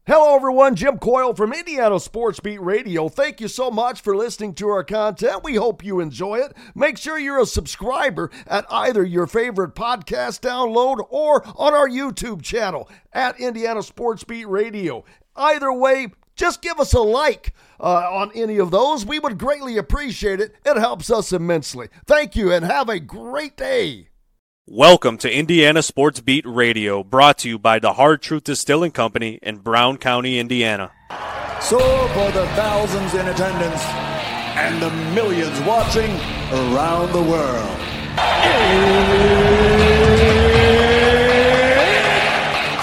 Hello, everyone. Jim Coyle from Indiana Sports Beat Radio. Thank you so much for listening to our content. We hope you enjoy it. Make sure you're a subscriber at either your favorite podcast download or on our YouTube channel at Indiana Sports Beat Radio. Either way, just give us a like on any of those. We would greatly appreciate it. It helps us immensely. Thank you, and have a great day. Welcome to Indiana Sports Beat Radio, brought to you by the Hard Truth Distilling Company in Brown County, Indiana. So for the thousands in attendance and the millions watching around the world, it's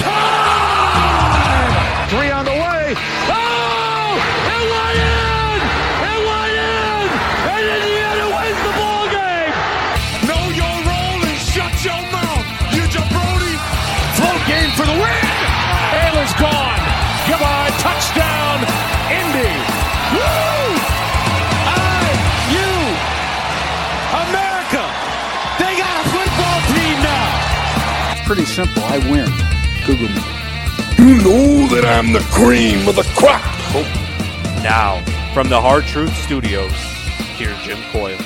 time! 3 on the way. Oh! It went in! It went in! And Indiana wins the ball game! Know your role and shut your mouth, you jabroni! Float game for the win! Ayler's gone! Come on, touchdown, Indy! Woo! IU! America! They got a football team now! It's pretty simple. I win. Google me. You know that I'm the cream of the crop. Now, from the Hard Truth Studios, here's Jim Coyle.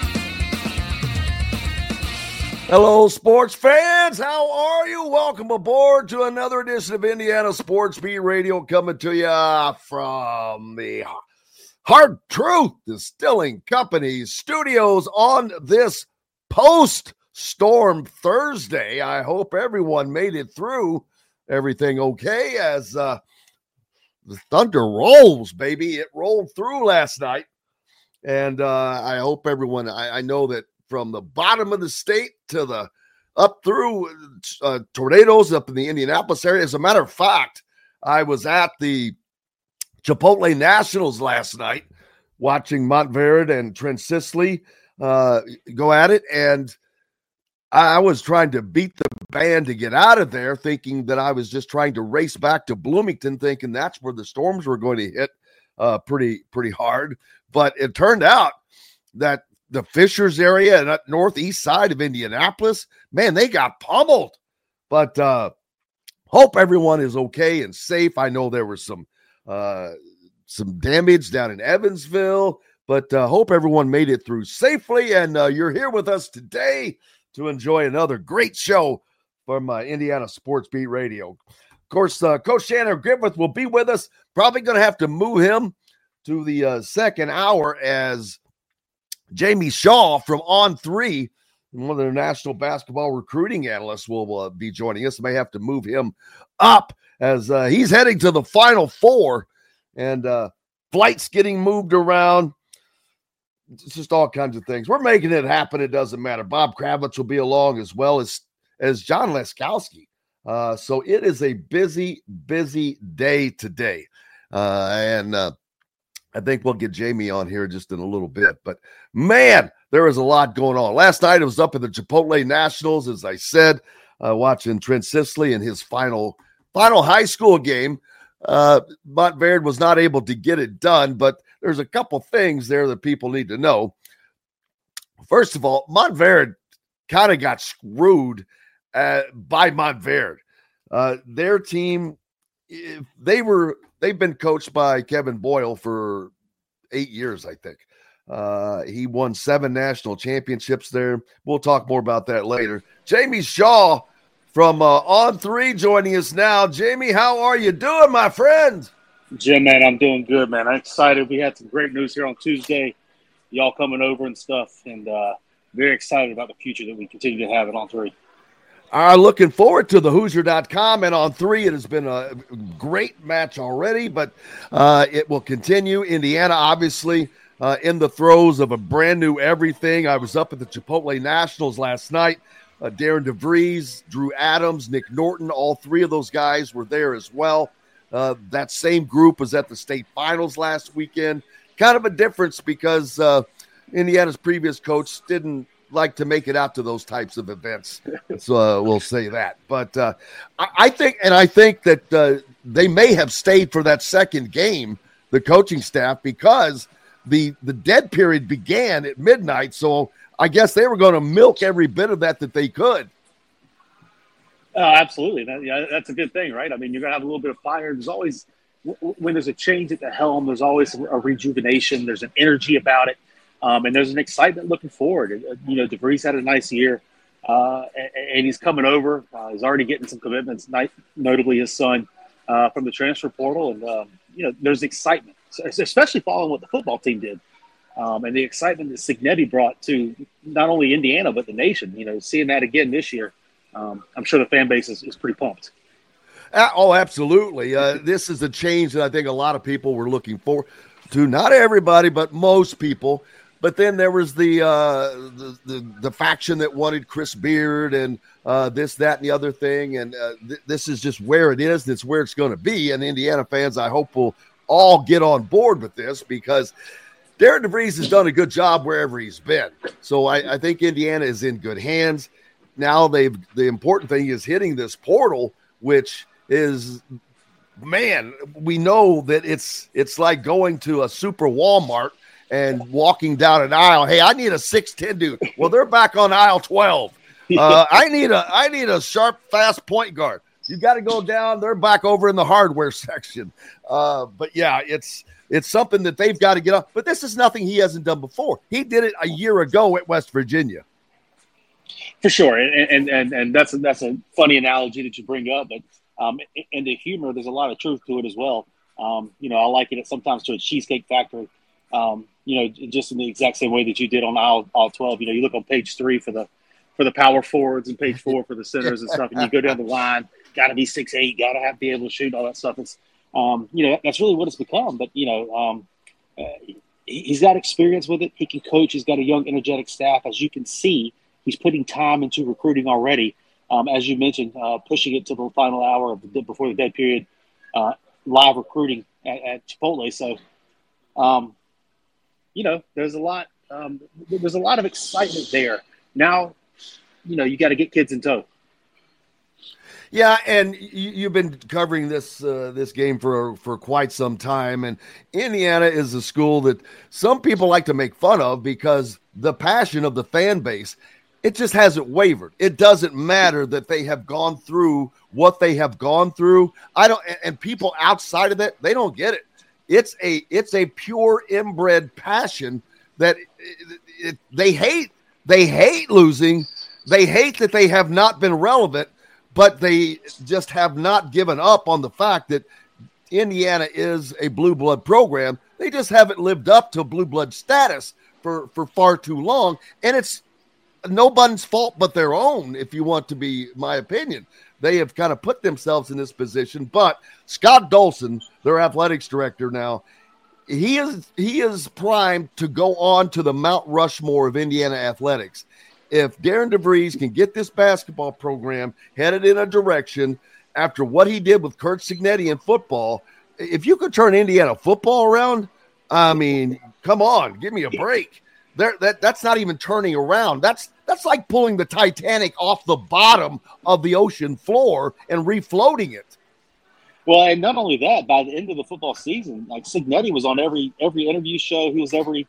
Hello, sports fans. How are you? Welcome aboard to another edition of Indiana Sports Beat Radio, coming to you from the Hard Truth Distilling Company studios on this post-storm Thursday. I hope everyone made it through everything okay as the thunder rolls, baby. It rolled through last night. And I hope everyone, I know that from the bottom of the state to the up through tornadoes up in the Indianapolis area. As a matter of fact, I was at the Chipotle Nationals last night watching Montverde and Trent Sisley go at it. And I was trying to beat the band to get out of there, thinking that I was just trying to race back to Bloomington, thinking that's where the storms were going to hit pretty hard. But it turned out that the Fishers area and northeast side of Indianapolis, man, they got pummeled. But hope everyone is okay and safe. I know there was some damage down in Evansville, but hope everyone made it through safely. And you're here with us today to enjoy another great show from Indiana Sports Beat Radio. Of course, Coach Shannon Griffith will be with us. Probably going to have to move him to the second hour as Jamie Shaw from On3, one of the national basketball recruiting analysts, will be joining us. May have to move him up as he's heading to the Final Four, and flights getting moved around. It's just all kinds of things. We're making it happen. It doesn't matter. Bob Kravitz will be along as well as John Leskowski. So it is a busy day today. And I think we'll get Jamie on here just in a little bit. But, man, there is a lot going on. Last night I was up at the Chipotle Nationals, as I said, watching Trent Sisley in his final high school game. Montverde was not able to get it done, but there's a couple things there that people need to know. First of all, Montverde kind of got screwed by Montverde. Their team, they've been coached by Kevin Boyle for 8 years, I think. He won 7 national championships there. We'll talk more about that later. Jamie Shaw from On3 joining us now. Jamie, how are you doing, my friend? Jim, man, I'm doing good, man. I'm excited. We had some great news here on Tuesday. Y'all coming over and stuff, and very excited about the future that we continue to have at On3. Looking forward to the Hoosier.com and On3. It has been a great match already, but it will continue. Indiana, obviously, in the throes of a brand new everything. I was up at the Chipotle Nationals last night. Darren DeVries, Drew Adams, Nick Norton, all 3 of those guys were there as well. That same group was at the state finals last weekend. Kind of a difference because Indiana's previous coach didn't like to make it out to those types of events. So we'll say that. But I think that they may have stayed for that second game, the coaching staff, because the dead period began at midnight. So I guess they were going to milk every bit of that they could. Absolutely. That's a good thing, right? I mean, you're going to have a little bit of fire. There's always, when there's a change at the helm, there's always a rejuvenation. There's an energy about it. And there's an excitement looking forward. DeVries had a nice year, and he's coming over. He's already getting some commitments, notably his son from the transfer portal. And, there's excitement, especially following what the football team did. And the excitement that Cignetti brought to not only Indiana, but the nation, seeing that again this year. I'm sure the fan base is pretty pumped. Oh, absolutely. This is a change that I think a lot of people were looking forward to. Not everybody, but most people. But then there was the faction that wanted Chris Beard and this, that, and the other thing. And this is just where it is. It's where it's going to be. And Indiana fans, I hope, will all get on board with this because Darren DeVries has done a good job wherever he's been. So I think Indiana is in good hands. Now the important thing is hitting this portal, which is, man, we know that it's like going to a super Walmart and walking down an aisle. Hey, I need a 6'10" dude. Well, they're back on aisle 12. I need a sharp, fast point guard. You got to go down. They're back over in the hardware section. But yeah, it's something that they've got to get up. But this is nothing he hasn't done before. He did it a year ago at West Virginia. For sure, and that's a funny analogy that you bring up, but in the humor, there's a lot of truth to it as well. I liken it sometimes to a Cheesecake Factory. Just in the exact same way that you did on aisle 12. You look on page 3 for the power forwards and page 4 for the centers and stuff, and you go down the line. Got to be 6'8", got to be able to shoot, all that stuff. It's that's really what it's become. But he's got experience with it. He can coach. He's got a young, energetic staff, as you can see. He's putting time into recruiting already. As you mentioned, pushing it to the final hour before the dead period, live recruiting at Chipotle. So, there's a lot. There's a lot of excitement there. Now, you got to get kids in tow. Yeah, and you've been covering this game for quite some time, and Indiana is a school that some people like to make fun of because the passion of the fan base. It just hasn't wavered. It doesn't matter that they have gone through what they have gone through. And people outside of that, they don't get it. It's a pure inbred passion that they hate. They hate losing. They hate that they have not been relevant, but they just have not given up on the fact that Indiana is a blue blood program. They just haven't lived up to blue blood status for far too long. And it's nobody's fault but their own, if you want to be my opinion. They have kind of put themselves in this position. But Scott Dolson, their athletics director now, he is primed to go on to the Mount Rushmore of Indiana athletics. If Darren DeVries can get this basketball program headed in a direction after what he did with Curt Cignetti in football, if you could turn Indiana football around, I mean, come on, give me a break. That's not even turning around. That's like pulling the Titanic off the bottom of the ocean floor and refloating it. Well, and not only that, by the end of the football season, like Cignetti was on every interview show. He was he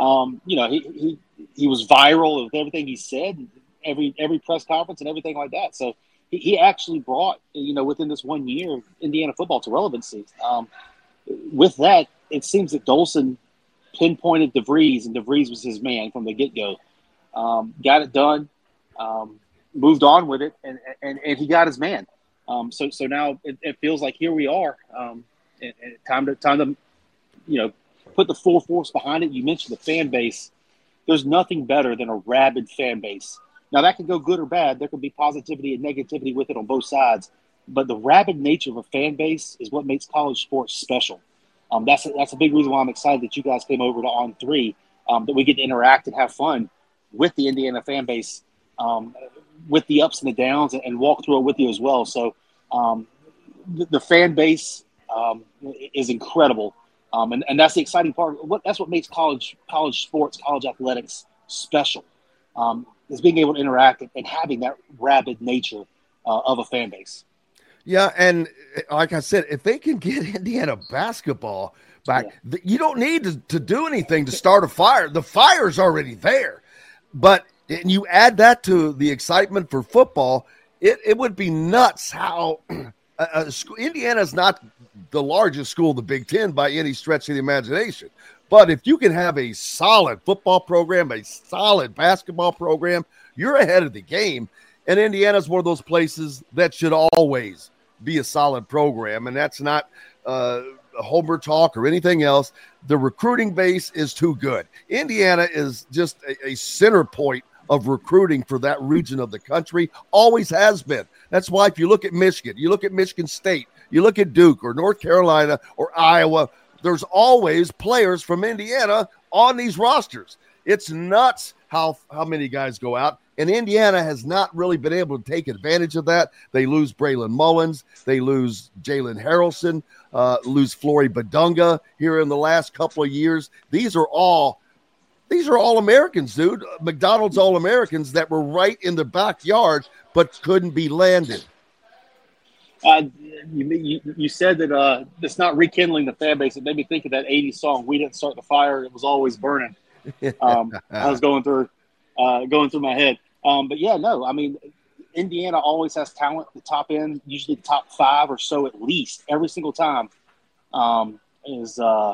was viral with everything he said, every press conference and everything like that. So he actually brought, within this 1 year, Indiana football to relevancy. With that, it seems that Dolson pinpointed DeVries, and DeVries was his man from the get-go. Got it done, moved on with it, and he got his man. So now it feels like here we are. And time to put the full force behind it. You mentioned the fan base. There's nothing better than a rabid fan base. Now, that could go good or bad. There could be positivity and negativity with it on both sides. But the rabid nature of a fan base is what makes college sports special. That's a big reason why I'm excited that you guys came over to On 3, that we get to interact and have fun with the Indiana fan base, with the ups and the downs, and walk through it with you as well. So the fan base is incredible. And that's the exciting part. That's what makes college sports, college athletics special, is being able to interact and having that rabid nature of a fan base. Yeah, and like I said, if they can get Indiana basketball back, you don't need to do anything to start a fire. The fire's already there. But and you add that to the excitement for football, It would be nuts how Indiana is not the largest school in the Big Ten by any stretch of the imagination. But if you can have a solid football program, a solid basketball program, you're ahead of the game. And Indiana is one of those places that should always be a solid program. And that's not Homer talk or anything else. The recruiting base is too good. Indiana is just a center point of recruiting for that region of the country, always has been. That's why if you look at Michigan, you look at Michigan State, you look at Duke or North Carolina or Iowa, there's always players from Indiana on these rosters. It's nuts how many guys go out, and Indiana has not really been able to take advantage of that. They lose Braylon Mullins, they lose Jalen Harrelson, lose Flory Badunga here in the last couple of years. These are all Americans, dude. McDonald's All-Americans that were right in the backyard but couldn't be landed. You said that it's not rekindling the fan base. It made me think of that 80s song, "We Didn't Start the Fire, It Was Always Burning." I was going through my head. But yeah, no, I mean, Indiana always has talent. The top end, usually the top 5 or so at least, every single time is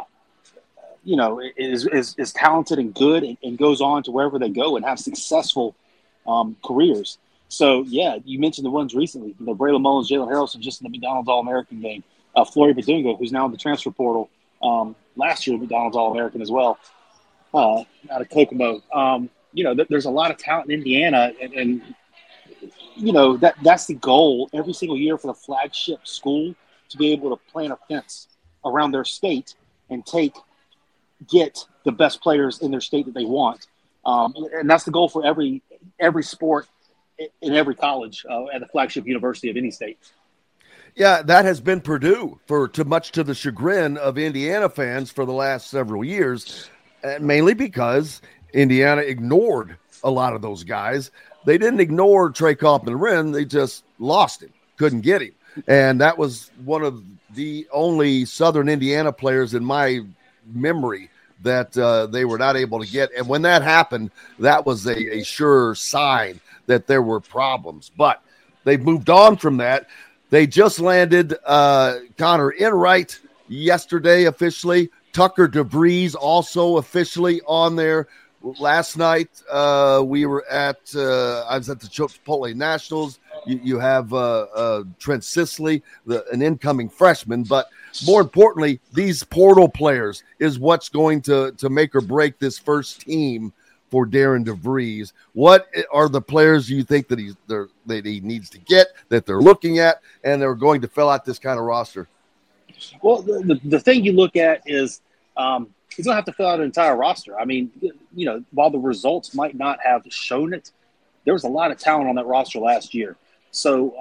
talented and good and goes on to wherever they go and have successful careers. So, yeah, you mentioned the ones recently. Braylon Mullins, Jalen Harrelson just in the McDonald's All-American game. Flory Badunga, who's now in the transfer portal. Last year, McDonald's All-American as well, out of Kokomo. There's a lot of talent in Indiana, and that's the goal every single year for the flagship school to be able to plant a fence around their state and get the best players in their state that they want. And that's the goal for every sport in every college at the flagship university of any state. Yeah, that has been Purdue much to the chagrin of Indiana fans for the last several years, mainly because Indiana ignored a lot of those guys. They didn't ignore Trey Kaufman-Renn. They just lost him, couldn't get him. And that was one of the only Southern Indiana players in my memory that they were not able to get. And when that happened, that was a sure sign that there were problems. But they've moved on from that. They just landed Connor Enright yesterday officially. Tucker DeVries also officially on there. Last night I was at the Chipotle Nationals. You have Trent Sisley, an incoming freshman, but more importantly, these portal players is what's going to make or break this first team for Darren DeVries. What are the players you think that he needs to get, that they're looking at, and they're going to fill out this kind of roster? Well, the thing you look at is he's going to have to fill out an entire roster. I mean, while the results might not have shown it, there was a lot of talent on that roster last year. So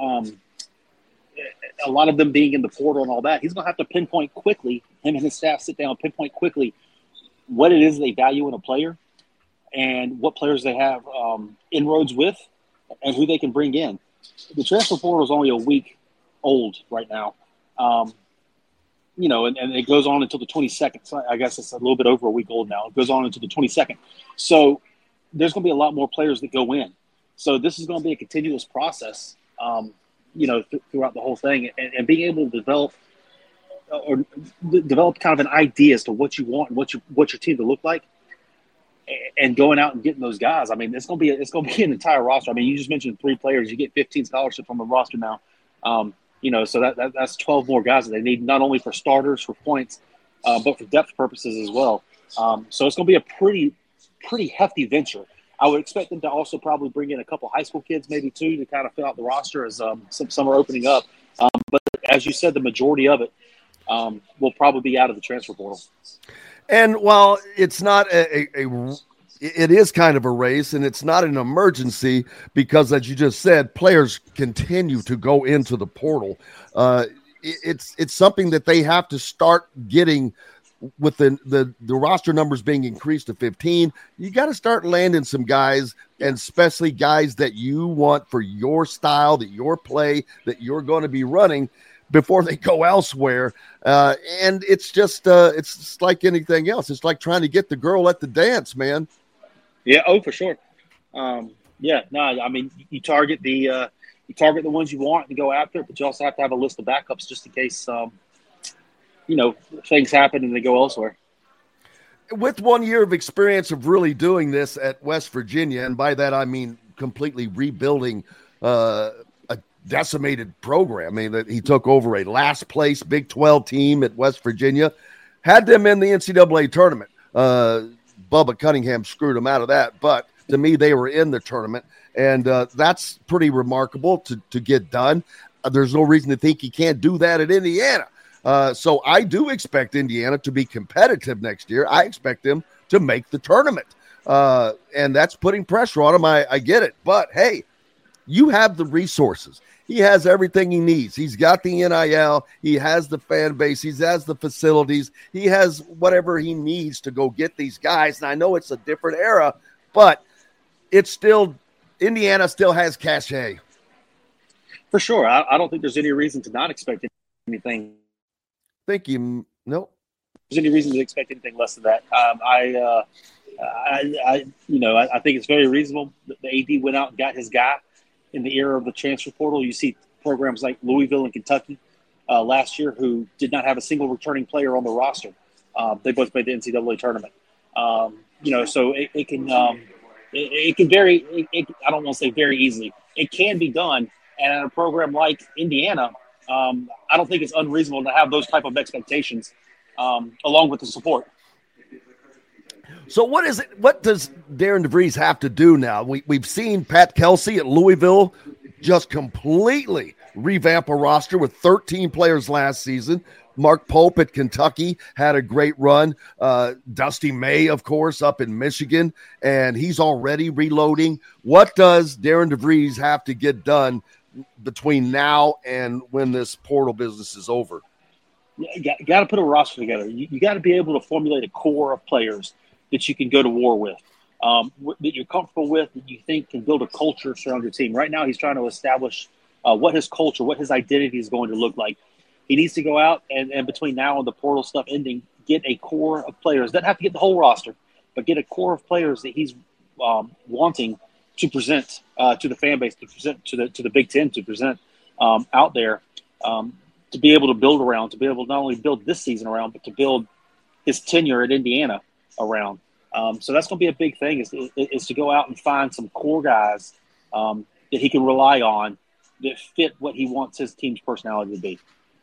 a lot of them being in the portal and all that, he's going to have to pinpoint quickly, him and his staff sit down and pinpoint quickly what it is they value in a player and what players they have inroads with and who they can bring in. The transfer portal is only a week old right now. And it goes on until the 22nd. So I guess it's a little bit over a week old now. It goes on until the 22nd. So there's going to be a lot more players that go in. So this is going to be a continuous process, throughout the whole thing. And being able to develop kind of an idea as to what you want and what your team to look like, and going out and getting those guys. I mean, it's going to be an entire roster. I mean, you just mentioned 3 players. You get 15 scholarships on the roster now. So that's 12 more guys that they need, not only for starters, for points, but for depth purposes as well. So it's going to be a pretty hefty venture. I would expect them to also probably bring in a couple high school kids, maybe too, to kind of fill out the roster as some are opening up. But as you said, the majority of it will probably be out of the transfer portal. And while it's not it is kind of a race, and it's not an emergency because, as you just said, players continue to go into the portal. It's something that they have to start getting with the roster numbers being increased to 15. You got to start landing some guys, and especially guys that you want for your style, that your play, that you're going to be running before they go elsewhere. And it's just like anything else. It's like trying to get the girl at the dance, man. Yeah. Oh, for sure. I mean, you target the you target the ones you want and go after it, but you also have to have a list of backups just in case, things happen and they go elsewhere. With 1 year of experience of really doing this at West Virginia, and by that I mean completely rebuilding a decimated program. I mean, that he took over a last place Big 12 team at West Virginia, had them in the NCAA tournament. Bubba Cunningham screwed them out of that, but to me, they were in the tournament, and that's pretty remarkable to get done. There's no reason to think he can't do that at Indiana. So I do expect Indiana to be competitive next year. I expect them to make the tournament, and that's putting pressure on him. I get it, but hey, you have the resources. He has everything he needs. He's got the NIL. He has the fan base. He has the facilities. He has whatever he needs to go get these guys. And I know it's a different era, but it's still – Indiana still has cachet. For sure. I don't think there's any reason to not expect anything. Thank you. No. There's any reason to expect anything less than that. I think it's very reasonable that the AD went out and got his guy. In the era of the transfer portal, you see programs like Louisville and Kentucky last year who did not have a single returning player on the roster. They both made the NCAA tournament. So it can vary. I don't want to say very easily. It can be done. And in a program like Indiana, I don't think it's unreasonable to have those type of expectations along with the support. So what is it? What does Darren DeVries have to do now? We've seen Pat Kelsey at Louisville just completely revamp a roster with 13 players last season. Mark Pope at Kentucky had a great run. Dusty May, of course, up in Michigan, and he's already reloading. What does Darren DeVries have to get done between now and when this portal business is over? You got to put a roster together. You got to be able to formulate a core of players that you can go to war with, that you're comfortable with, that you think can build a culture around your team. Right now, he's trying to establish what his culture, what his identity is going to look like. He needs to go out and between now and the portal stuff ending, get a core of players. Doesn't have to get the whole roster, but get a core of players that he's wanting to present to the fan base, to present to the Big Ten, to present out there, to be able to build around, to be able to not only build this season around, but to build his tenure at Indiana around. So that's going to be a big thing is to go out and find some core guys that he can rely on that fit what he wants his team's personality to be.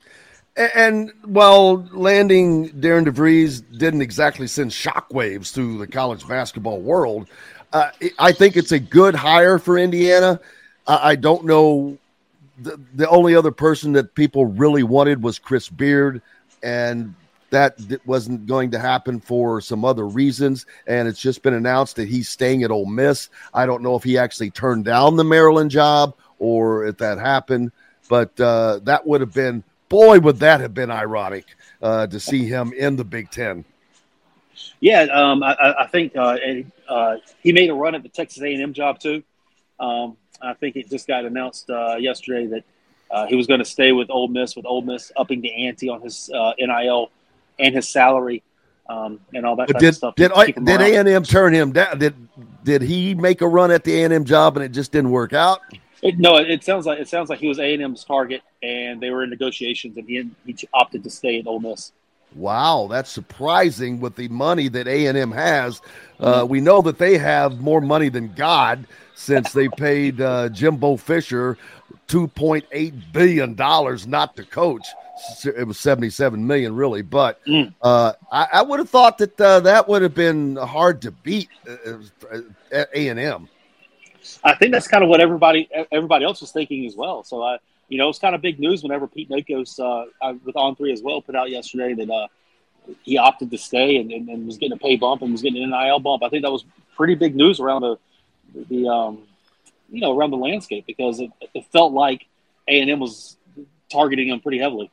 And while landing Darren DeVries didn't exactly send shockwaves through the college basketball world, I think it's a good hire for Indiana. I don't know. The only other person that people really wanted was Chris Beard, and that wasn't going to happen for some other reasons, and it's just been announced that he's staying at Ole Miss. I don't know if he actually turned down the Maryland job or if that happened, but that would have been – boy, would that have been ironic to see him in the Big Ten. Yeah, I think he made a run at the Texas A&M job too. I think it just got announced yesterday that he was going to stay with Ole Miss upping the ante on his NIL and his salary and all that type of stuff. Did A&M turn him down? Did he make a run at the A&M job and it just didn't work out? It sounds like he was A&M's target, and they were in negotiations, and he opted to stay at Ole Miss. Wow, that's surprising with the money that A&M has. We know that they have more money than God since they paid Jimbo Fisher $2.8 billion not to coach. It was $77 million, really. But I would have thought that that would have been hard to beat at A&M. I think that's kind of what everybody else was thinking as well. So, it's kind of big news whenever Pete Nakos with On3 as well put out yesterday that he opted to stay and was getting a pay bump and was getting an NIL bump. I think that was pretty big news around around the landscape because it felt like A&M was targeting him pretty heavily.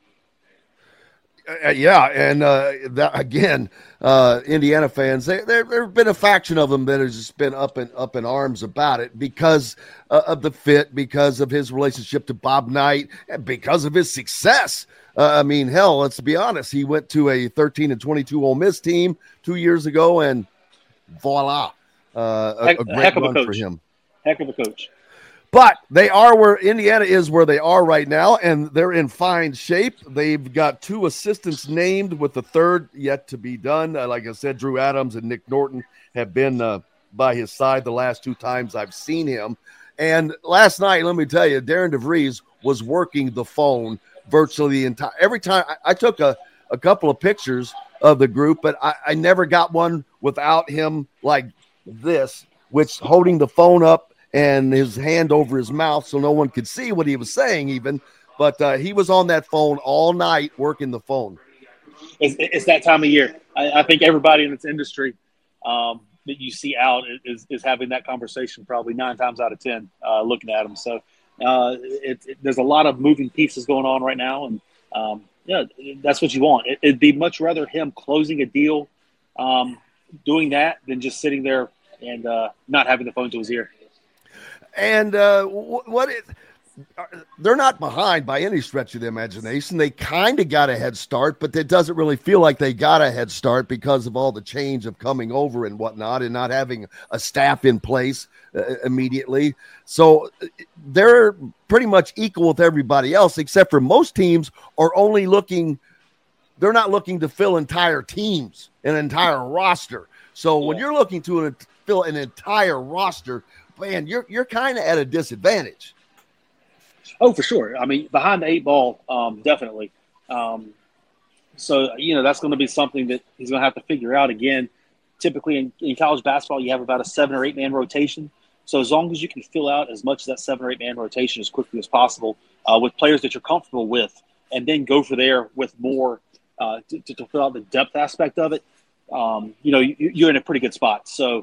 Yeah, and that again, Indiana fans, there have been a faction of them that has just been up in arms about it because of the fit, because of his relationship to Bob Knight, and because of his success. I mean, hell, let's be honest. He went to a 13-22 Ole Miss team 2 years ago, and voila, a great run for him. Heck of a coach. But they are where Indiana is where they are right now, and they're in fine shape. They've got 2 assistants named with the 3rd yet to be done. Like I said, Drew Adams and Nick Norton have been by his side the last 2 times I've seen him. And last night, let me tell you, Darren DeVries was working the phone virtually the entire – every time I took a couple of pictures of the group, but I never got one without him like this, which holding the phone up and his hand over his mouth so no one could see what he was saying even. But he was on that phone all night working the phone. It's that time of year. I think everybody in this industry that you see out is having that conversation probably 9 times out of 10 looking at them. So there's a lot of moving pieces going on right now. And, that's what you want. It'd be much rather him closing a deal, doing that, than just sitting there and not having the phone to his ear. And they're not behind by any stretch of the imagination. They kind of got a head start, but it doesn't really feel like they got a head start because of all the change of coming over and whatnot and not having a staff in place immediately. So they're pretty much equal with everybody else, except for most teams are only looking – they're not looking to fill entire teams, an entire roster. So when you're looking to fill an entire roster – man, you're kind of at a disadvantage. Oh, for sure. I mean, behind the 8 ball, definitely. So, that's going to be something that he's going to have to figure out again. Typically in college basketball, you have about a 7 or 8 man rotation. So as long as you can fill out as much of that 7 or 8 man rotation as quickly as possible with players that you're comfortable with, and then go for there with more to fill out the depth aspect of it, you're in a pretty good spot. So,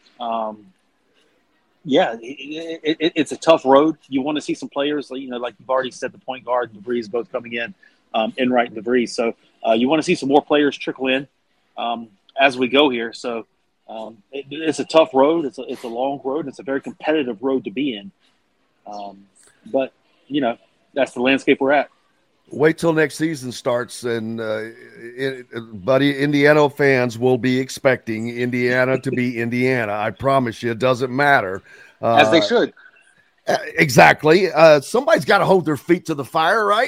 it's a tough road. You want to see some players, like you've already said, the point guard and DeVries both coming in, Enright and DeVries. So you want to see some more players trickle in as we go here. So it's a tough road. It's a long road. It's a very competitive road to be in. But that's the landscape we're at. Wait till next season starts, and buddy, Indiana fans will be expecting Indiana to be Indiana. I promise you, it doesn't matter. As they should. Exactly. Somebody's got to hold their feet to the fire, right?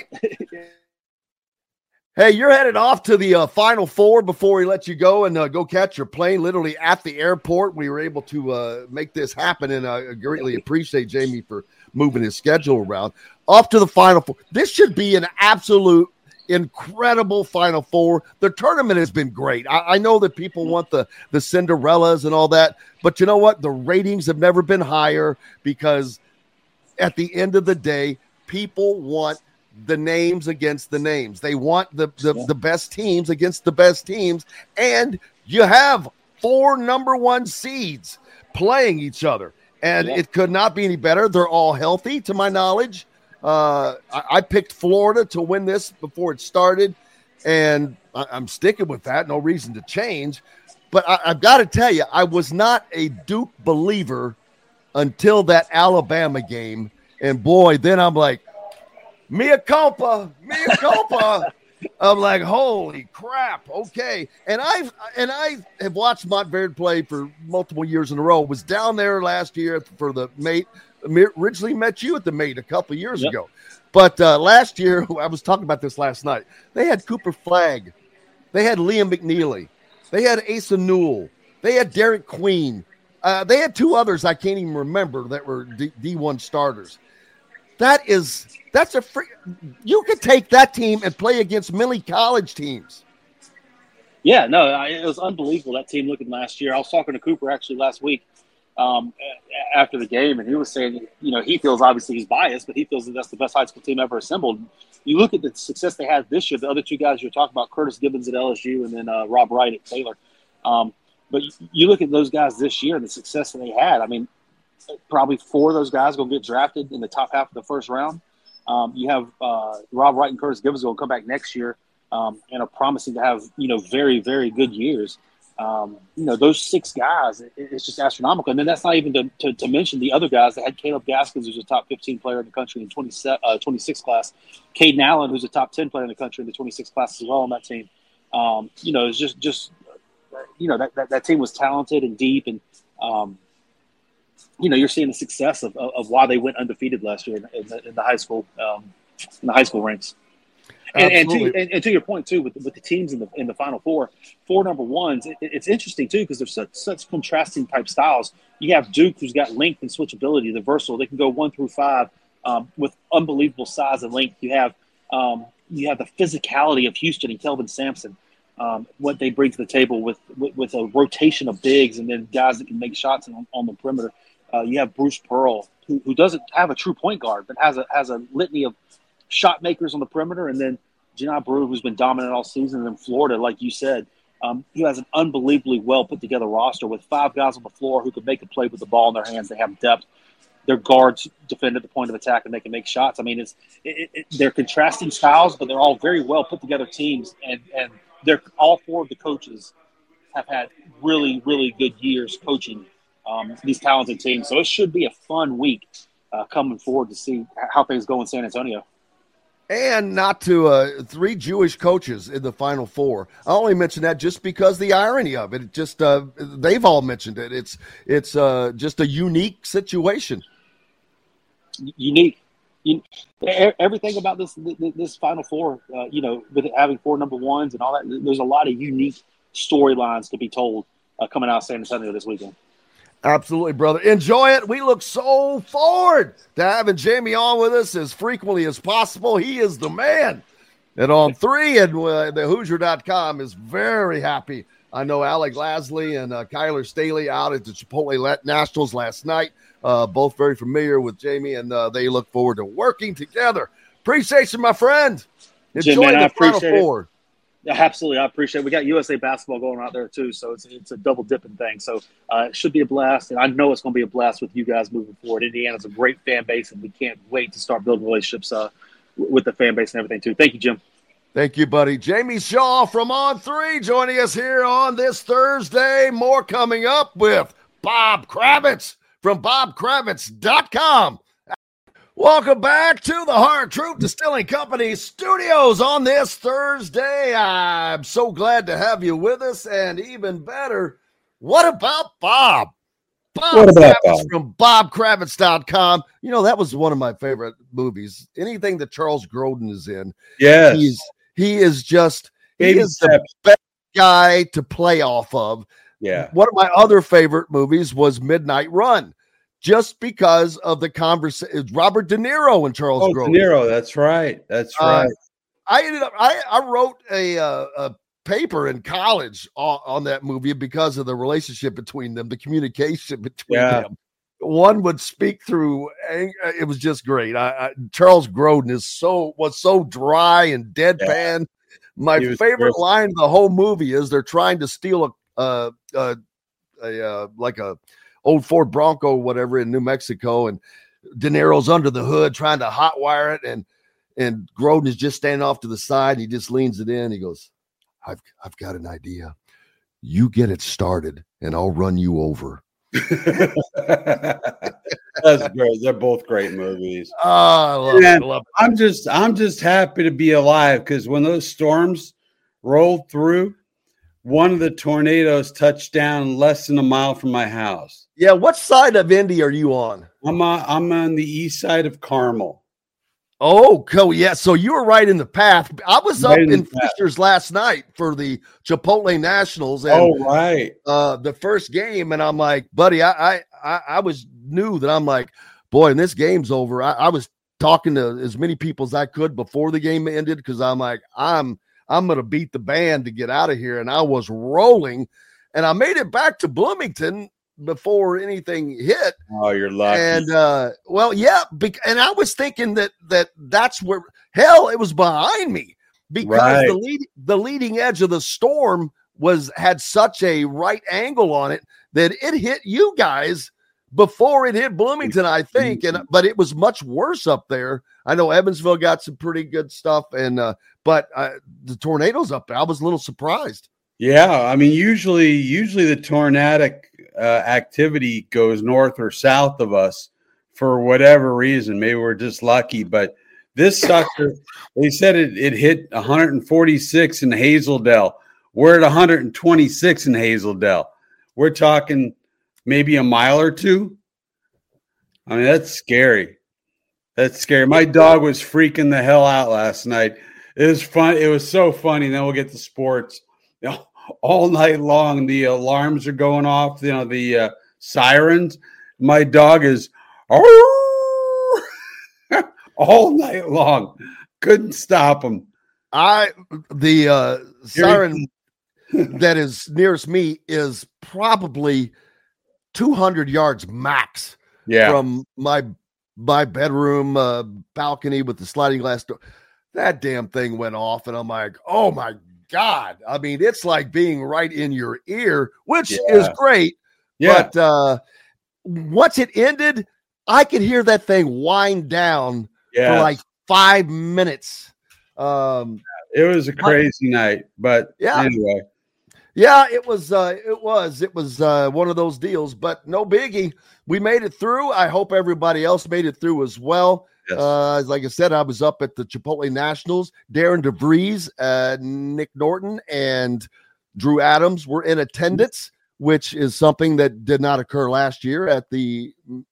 Hey, you're headed off to the Final Four before we let you go and go catch your plane literally at the airport. We were able to make this happen, and I greatly appreciate Jamie for moving his schedule around. Off to the Final Four. This should be an absolute incredible Final Four. The tournament has been great. I know that people want the Cinderellas and all that, but you know what? The ratings have never been higher because at the end of the day, people want the names against the names. They want the best teams against the best teams, and you have 4 number 1 seeds playing each other, and it could not be any better. They're all healthy, to my knowledge. I picked Florida to win this before it started, and I'm sticking with that. No reason to change. But I've got to tell you, I was not a Duke believer until that Alabama game. And, boy, then I'm like, mea culpa. I'm like, holy crap, okay. And I have watched Montverde play for multiple years in a row. Was down there last year for the Mate. Originally met you at the Mate a couple of years ago. But last year, I was talking about this last night, they had Cooper Flagg. They had Liam McNeely. They had Asa Newell. They had Derek Queen. They had 2 others I can't even remember that were D1 starters. That's a free. You could take that team and play against many college teams. Yeah, no, it was unbelievable, that team looking last year. I was talking to Cooper actually last week after the game, and he was saying, he feels, obviously he's biased, but he feels that that's the best high school team ever assembled. You look at the success they had this year, the other 2 guys you're talking about, Curtis Gibbons at LSU and then Rob Wright at Taylor. But you look at those guys this year and the success that they had. I mean, probably 4 of those guys going to get drafted in the top half of the first round. You have Rob Wright and Curtis Gibbons going to come back next year and are promising to have, very, very good years. Those 6 guys, it's just astronomical. And then that's not even to mention the other guys that had Caleb Gaskins, who's a top 15 player in the country in 26 class. Caden Allen, who's a top 10 player in the country in the 26 class as well on that team. It's just that team was talented and deep. And you're seeing the success of why they went undefeated last year in the high school ranks. And to your point too, with the teams in the Final Four number ones, it's interesting too because there's such contrasting type styles. You have Duke, who's got length and switchability, they're versatile. They can go 1 through 5 with unbelievable size and length. You have the physicality of Houston and Kelvin Sampson, what they bring to the table with a rotation of bigs and then guys that can make shots on the perimeter. You have Bruce Pearl, who doesn't have a true point guard, but has a litany of shot makers on the perimeter, and then Janai Brew, who's been dominant all season, and then Florida, like you said, who has an unbelievably well put together roster with 5 guys on the floor who can make a play with the ball in their hands. They have depth. Their guards defend at the point of attack, and they can make shots. I mean, they're contrasting styles, but they're all very well put together teams, and they're all 4 of the coaches have had really, really good years coaching these talented teams. So it should be a fun week coming forward to see how things go in San Antonio. And not to 3 Jewish coaches in the Final Four. I only mention that just because the irony of it. It just they've all mentioned it. It's just a unique situation. Unique. Everything about this Final Four, with it having 4 number ones and all that, there's a lot of unique storylines to be told coming out of San Antonio this weekend. Absolutely, brother. Enjoy it. We look so forward to having Jamie on with us as frequently as possible. He is the man at On 3, and the Hoosier.com is very happy. I know Alec Lasley and Kyler Staley out at the Chipotle Nationals last night, both very familiar with Jamie, and they look forward to working together. Appreciate you, my friend. Enjoy the Final Four. Yeah, absolutely. I appreciate it. We got USA basketball going out there too, so it's a double dipping thing. So it should be a blast, and I know it's going to be a blast with you guys moving forward. Indiana's a great fan base, and we can't wait to start building relationships with the fan base and everything too. Thank you, Jim. Thank you, buddy. Jamie Shaw from On 3 joining us here on this Thursday. More coming up with Bob Kravitz from BobKravitz.com. Welcome back to the Hard Truth Distilling Company studios on this Thursday. I'm so glad to have you with us, and even better, what about Bob? Bob Kravitz from BobKravitz.com. That was one of my favorite movies. Anything that Charles Grodin is in. Yes. He is the best guy to play off of. Yeah. One of my other favorite movies was Midnight Run. Just because of the conversation, Robert De Niro and Charles Grodin. De Niro, that's right. I wrote a paper in college on that movie because of the relationship between them, the communication between them. One would speak through anger. It was just great. Charles Grodin was so dry and deadpan. Yeah. My favorite line of the whole movie is they're trying to steal a old Ford Bronco, whatever, in New Mexico, and De Niro's under the hood trying to hotwire it, and Grodin is just standing off to the side. He just leans it in. He goes, I've got an idea. You get it started, and I'll run you over. That's great. They're both great movies. Oh, I love it. I'm just happy to be alive, because when those storms rolled through, one of the tornadoes touched down less than a mile from my house. Yeah, what side of Indy are you on? I'm on the east side of Carmel. Oh, cool. Yeah, so you were right in the path. I was up in Fishers last night for the Chipotle Nationals. And, the first game, and I'm like, buddy, I knew that I'm like, boy, and this game's over. I was talking to as many people as I could before the game ended, because I'm like, I'm going to beat the band to get out of here. And I was rolling, and I made it back to Bloomington before anything hit. Oh, you're lucky. And, and I was thinking that's where, hell, it was behind me, because the leading edge of the storm had such a right angle on it that it hit you guys before it hit Bloomington, I think. But it was much worse up there. I know Evansville got some pretty good stuff, but the tornadoes up there, I was a little surprised. Yeah, I mean, usually the tornadic activity goes north or south of us for whatever reason. Maybe we're just lucky, but this sucker, they said it hit 146 in Hazeldale. We're at 126 in Hazeldale. We're talking maybe a mile or two. I mean, that's scary. That's scary. My dog was freaking the hell out last night. It was fun. It was so funny. Then we'll get to sports. You know, all night long, the alarms are going off. You know, the sirens. My dog is all night long. Couldn't stop him. The siren that is nearest me is probably 200 yards max from my bedroom balcony with the sliding glass door. That damn thing went off, and I'm like, oh my God. I mean, it's like being right in your ear, which is great. Yeah. But once it ended, I could hear that thing wind down for like 5 minutes. It was a crazy night, but anyway. Yeah, it was one of those deals, but no biggie. We made it through. I hope everybody else made it through as well. Yes. Like I said, I was up at the Chipotle Nationals. Darren DeVries, Nick Norton, and Drew Adams were in attendance, which is something that did not occur last year at this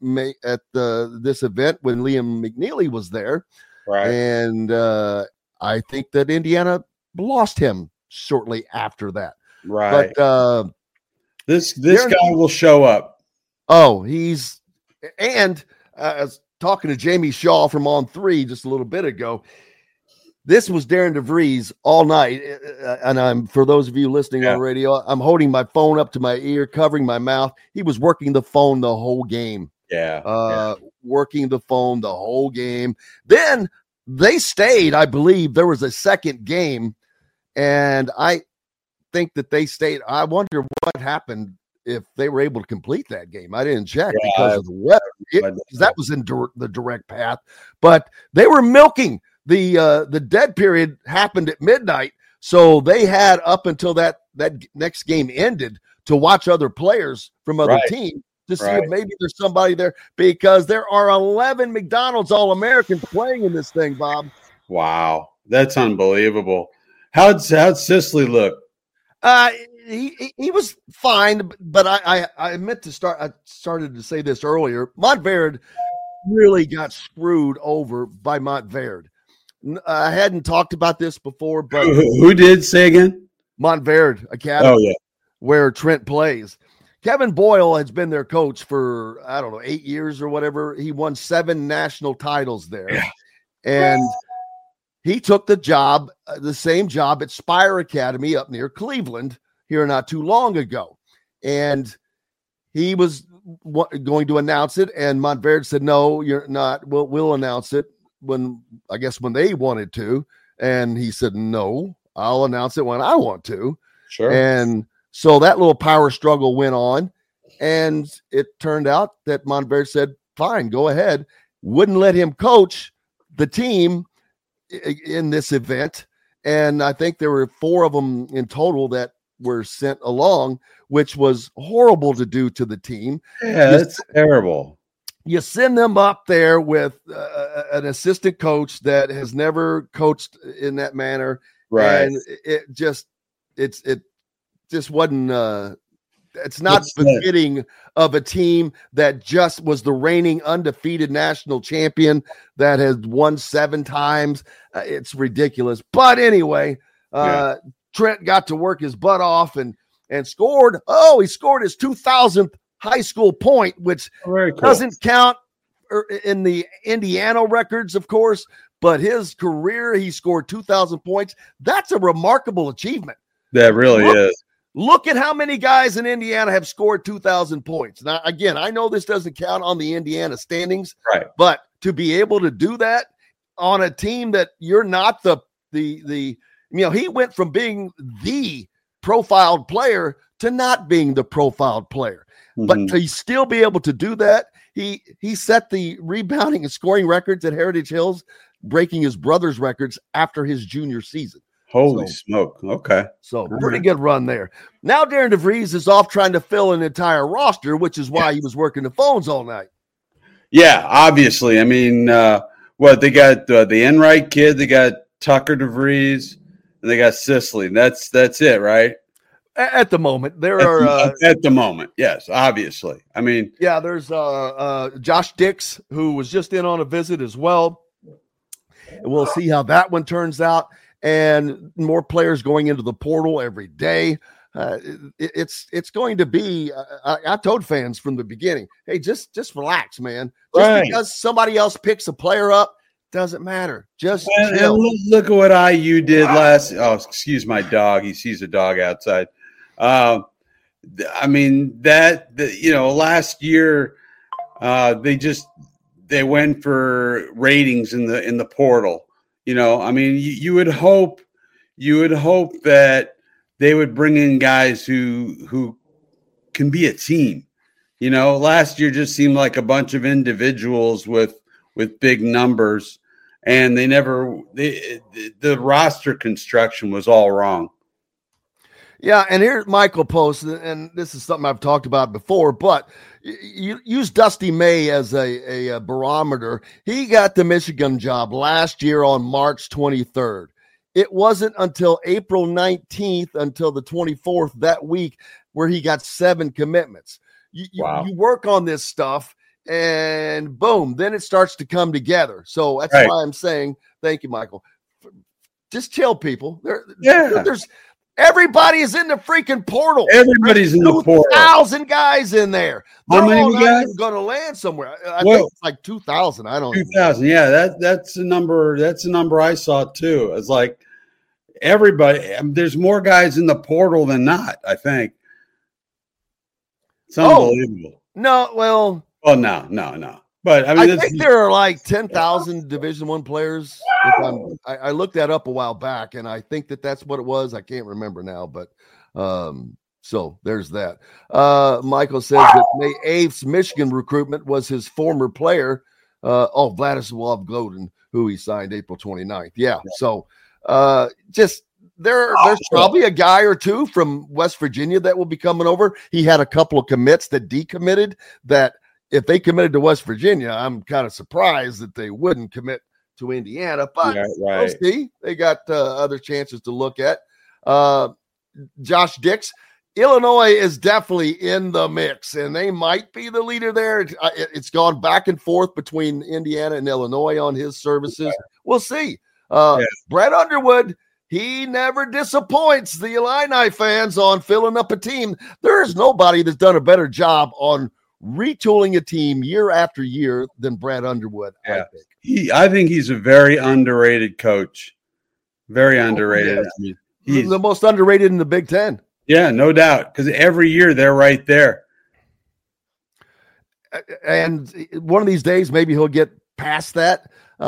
event when Liam McNeely was there. Right. And I think that Indiana lost him shortly after that. Right. But this guy will show up. Oh, I was talking to Jamie Shaw from On 3 just a little bit ago. This was Darren DeVries all night. And for those of you listening on radio, I'm holding my phone up to my ear, covering my mouth. He was working the phone the whole game. Working the phone the whole game. Then they stayed, I believe there was a second game, and I think that they stayed. I wonder what happened if they were able to complete that game. I didn't check because of the weather. That was in the direct path, but they were milking. The dead period happened at midnight, so they had up until that next game ended to watch other players from other teams to see if maybe there's somebody there, because there are 11 McDonald's All-Americans playing in this thing, Bob. Wow, that's unbelievable. How'd Sicily look? He was fine, but I meant to start. I started to say this earlier. Montverde really got screwed over by Montverde. I hadn't talked about this before, but who did? Say again? Montverde Academy. Oh yeah, where Trent plays. Kevin Boyle has been their coach for 8 years or whatever. He won 7 national titles there, and he took the job, the same job at Spire Academy up near Cleveland here not too long ago. And he was going to announce it, and Montverde said, no, you're not. We'll announce it when they wanted to. And he said, no, I'll announce it when I want to. Sure. And so that little power struggle went on, and it turned out that Montverde said, fine, go ahead. Wouldn't let him coach the team in this event. And I think there were 4 of them in total that were sent along, which was horrible to do to the team. Yeah, that's terrible. You send them up there with an assistant coach that has never coached in that manner. Right. And it just wasn't it's not befitting of a team that just was the reigning undefeated national champion that has won 7 times. It's ridiculous. But anyway, Trent got to work his butt off and scored. Oh, he scored his 2000th high school point, which doesn't count in the Indiana records, of course, but his career, he scored 2,000 points. That's a remarkable achievement. That really is. Look at how many guys in Indiana have scored 2,000 points. Now, again, I know this doesn't count on the Indiana standings, right? But to be able to do that on a team that you're not he went from being the profiled player to not being the profiled player. Mm-hmm. But to still be able to do that, he set the rebounding and scoring records at Heritage Hills, breaking his brother's records after his junior season. Holy smoke. Okay. So pretty good run there. Now Darren DeVries is off trying to fill an entire roster, which is why he was working the phones all night. Yeah, obviously. I mean, they got the Enright kid, they got Tucker DeVries, and they got Sicily. That's it, right? At the moment, there are at the moment, yes, obviously. I mean, yeah, there's Josh Dix, who was just in on a visit as well. And we'll see how that one turns out. And more players going into the portal every day. It's going to be. I told fans from the beginning, hey, just relax, man. Just because somebody else picks a player up doesn't matter. Just chill. Look at what IU did last. Oh, excuse my dog. He sees a dog outside. I mean last year they went for ratings in the portal. I mean, you would hope that they would bring in guys who can be a team. Last year just seemed like a bunch of individuals with big numbers, and the roster construction was all wrong. Yeah, and here Michael posts, and this is something I've talked about before, but you use Dusty May as a barometer. He got the Michigan job last year on March 23rd. It wasn't until April 19th, until the 24th that week, where he got 7 commitments. You work on this stuff, and boom, then it starts to come together. So that's why I'm saying, thank you, Michael. Just chill, people. There's everybody is in the freaking portal. Everybody's in the portal. 2,000 guys in there. How many guys going to land somewhere? I think it's like 2,000. I don't know. 2,000. Yeah, that's a number. That's a number I saw too. It's like everybody. There's more guys in the portal than not. I think. It's unbelievable. No, well. Oh no. But I mean, I think there are like 10,000 Division I players. I looked that up a while back, and I think that's what it was. I can't remember now, but so there's that. Michael says that May 8th's Michigan recruitment was his former player, Vladislav Godin, who he signed April 29th. Yeah, so there's probably a guy or two from West Virginia that will be coming over. He had a couple of commits that decommitted that. If they committed to West Virginia, I'm kind of surprised that they wouldn't commit to Indiana, but we'll see. They got other chances to look at. Josh Dix, Illinois is definitely in the mix, and they might be the leader there. It's gone back and forth between Indiana and Illinois on his services. We'll see. Brett Underwood, he never disappoints the Illini fans on filling up a team. There is nobody that's done a better job on retooling a team year after year than Brad Underwood. Yeah. I think he's a very underrated coach. Very underrated. I mean, he's the most underrated in the Big Ten. Yeah, no doubt. Because every year they're right there. And one of these days, maybe he'll get past that.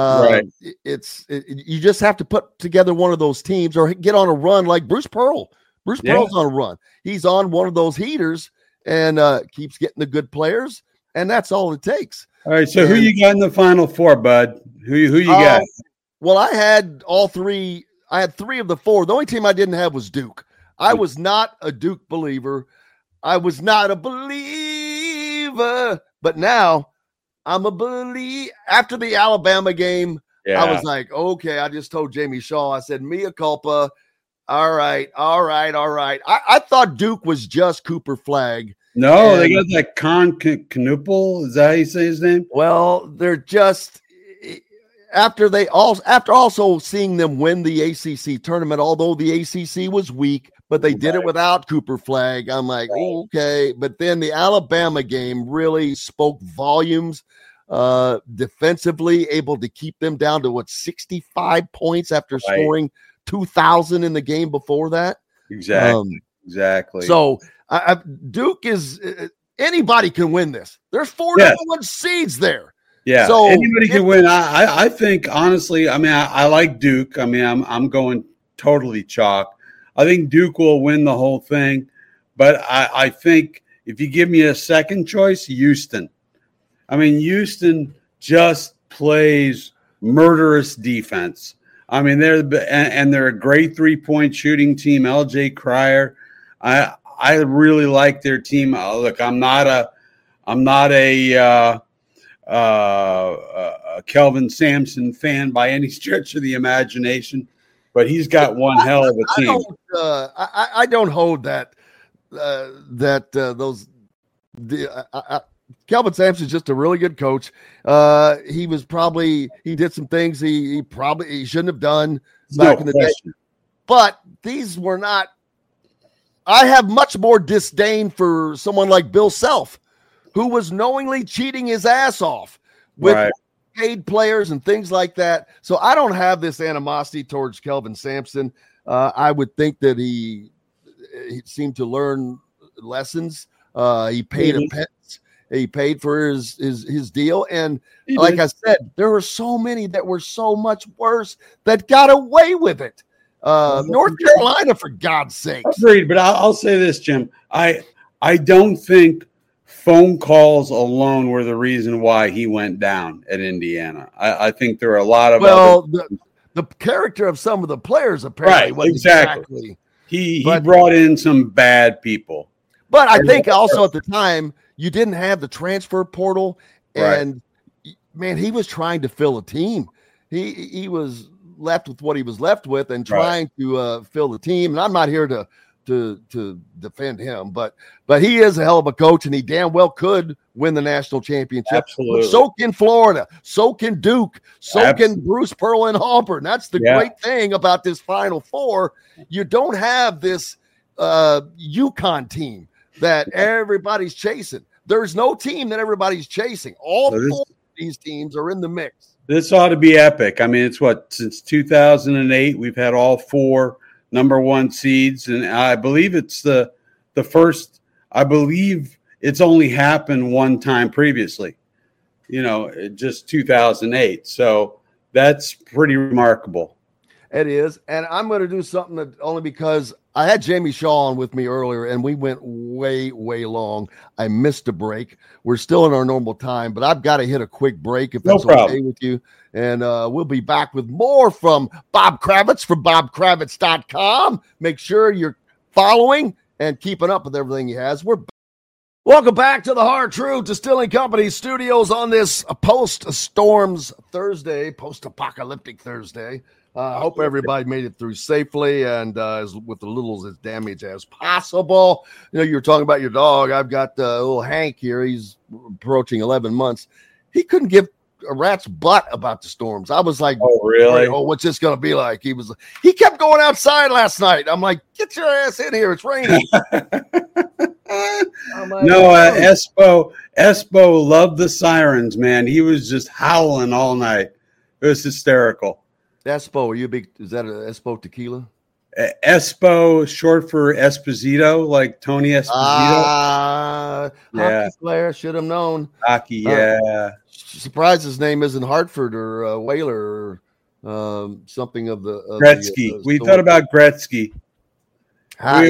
You just have to put together one of those teams or get on a run like Bruce Pearl. Bruce Pearl's on a run. He's on one of those heaters and keeps getting the good players, and that's all it takes. All right, so who you got in the Final Four, bud? Who you got? Well, I had all three. I had 3 of the 4. The only team I didn't have was Duke. I was not a Duke believer. I was not a believer, but now I'm a believer. After the Alabama game, I was like, okay, I just told Jamie Shaw, I said, mea culpa. All right. I thought Duke was just Cooper Flagg. No, they got that Knuppel. Is that how you say his name? Well, they're just after also seeing them win the ACC tournament, although the ACC was weak, but they did it without Cooper Flagg. I'm like, okay. But then the Alabama game really spoke volumes. Defensively, able to keep them down to 65 points after scoring 2,000 in the game before that. Exactly. So Duke is anybody can win this. There's 4 number 1 seeds there. Yeah, so anybody can win. I think honestly, I mean, I like Duke. I mean, I'm going totally chalk. I think Duke will win the whole thing, but I think if you give me a second choice, Houston. I mean, Houston just plays murderous defense. I mean, they're a great 3-point shooting team. LJ Cryer, I really like their team. Look, I'm not a Kelvin Sampson fan by any stretch of the imagination, but he's got one hell of a team. I don't hold that Kelvin Sampson's just a really good coach. He did some things he shouldn't have done back in the day. But these were not. I have much more disdain for someone like Bill Self, who was knowingly cheating his ass off with paid players and things like that. So I don't have this animosity towards Kelvin Sampson. I would think that he seemed to learn lessons. He paid a penance. He paid for his deal. And like I said, there were so many that were so much worse that got away with it. North Carolina, for God's sake. Agreed, but I'll say this, Jim. I don't think phone calls alone were the reason why he went down at Indiana. I think there are a lot of the character of some of the players apparently wasn't exactly. He brought in some bad people. But I think also at the time you didn't have the transfer portal, and man, he was trying to fill a team. He was left with what he was left with and trying to fill the team. And I'm not here to defend him, but he is a hell of a coach, and he damn well could win the national championship. Absolutely. So can Florida, so can Duke, so can Bruce Pearl and Auburn. That's the great thing about this Final Four. You don't have this UConn team that everybody's chasing. There's no team that everybody's chasing. All four of these teams are in the mix. This ought to be epic. I mean, it's since 2008, we've had all 4 number 1 seeds, and I believe it's the first. I believe it's only happened one time previously, just 2008. So that's pretty remarkable. It is, and I'm going to do something that only because I had Jamie Shaw on with me earlier, and we went way, way long. I missed a break. We're still in our normal time, but I've got to hit a quick break if that's okay with you. And we'll be back with more from Bob Kravitz from BobKravitz.com. Make sure you're following and keeping up with everything he has. Welcome back to the Hard Truth Distilling Company studios on this post-storms Thursday, post-apocalyptic Thursday. I hope everybody made it through safely and with the little as damage as possible. You were talking about your dog. I've got little Hank here. He's approaching 11 months. He couldn't give a rat's butt about the storms. I was like, oh, really? Oh, what's this going to be like? He kept going outside last night. I'm like, get your ass in here. It's raining. Espo loved the sirens, man. He was just howling all night. It was hysterical. Espo, is that an Espo tequila? Espo, short for Esposito, like Tony Esposito. Hockey player, should have known. Hockey, yeah. Surprised his name isn't Hartford or Whaler or something of the Gretzky. We thought about Gretzky. I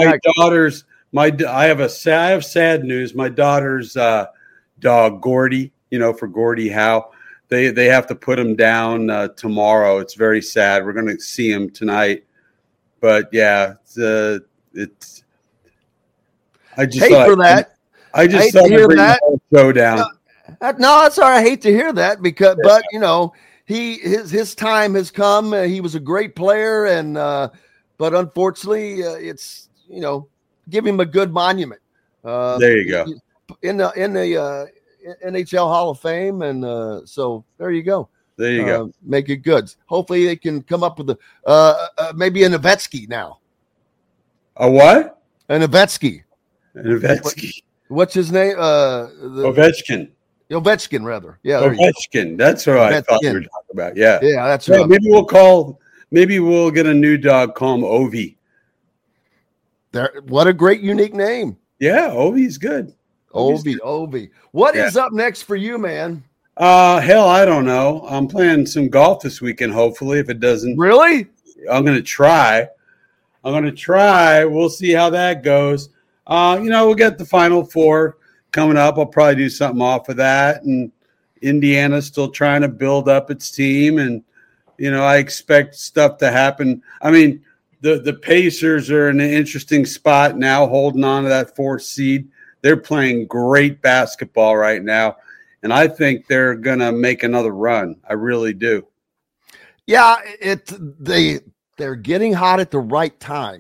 have sad news. My daughter's dog, Gordy, for Gordie Howe. They have to put him down tomorrow. It's very sad. We're going to see him tonight. But yeah, it's. I just hate for that. I just thought I'd bring the whole show down. No, that's all right. I hate to hear that but his time has come. He was a great player, and but unfortunately, it's give him a good monument. There you go. In the NHL Hall of Fame, and so there you go. There you go. Make it good. Hopefully they can come up with maybe an Ovechkin now. A what? An Ovechkin. What's his name? Ovechkin. Ovechkin, rather. Yeah. Ovechkin. That's what I thought you were talking about. Yeah. Yeah, that's right. Maybe we'll get a new dog, call him Ovi. What a great, unique name. Yeah, Ovi's good. Ovi. What is up next for you, man? Hell, I don't know. I'm playing some golf this weekend, hopefully. If it doesn't. Really? I'm going to try. We'll see how that goes. We'll get the Final Four coming up. I'll probably do something off of that. And Indiana's still trying to build up its team. And, I expect stuff to happen. I mean, the Pacers are in an interesting spot now, holding on to that 4th seed. They're playing great basketball right now, and I think they're going to make another run. I really do. Yeah, they're getting hot at the right time.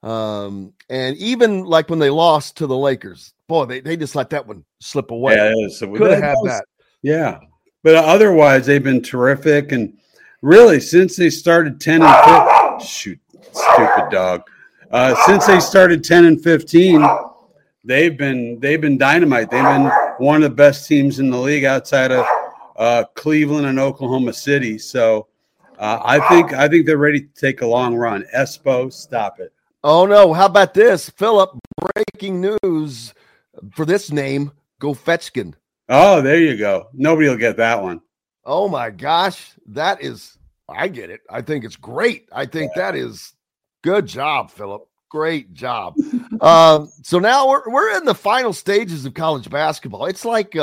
And even like when they lost to the Lakers, boy, they just let that one slip away. Yeah, so could have had that. Yeah, but otherwise they've been terrific, and really since they started 10 and 15, shoot, stupid dog. Since they started 10 and 15, they've been dynamite. They've been one of the best teams in the league outside of Cleveland and Oklahoma City. So I think they're ready to take a long run. Espo, stop it. Oh no! How about this, Philip? Breaking news for this name: Gofetchkin. Oh, there you go. Nobody will get that one. Oh my gosh, that is. I get it. I think it's great. I think that is good job, Philip. Great job. So now we're in the final stages of college basketball. It's like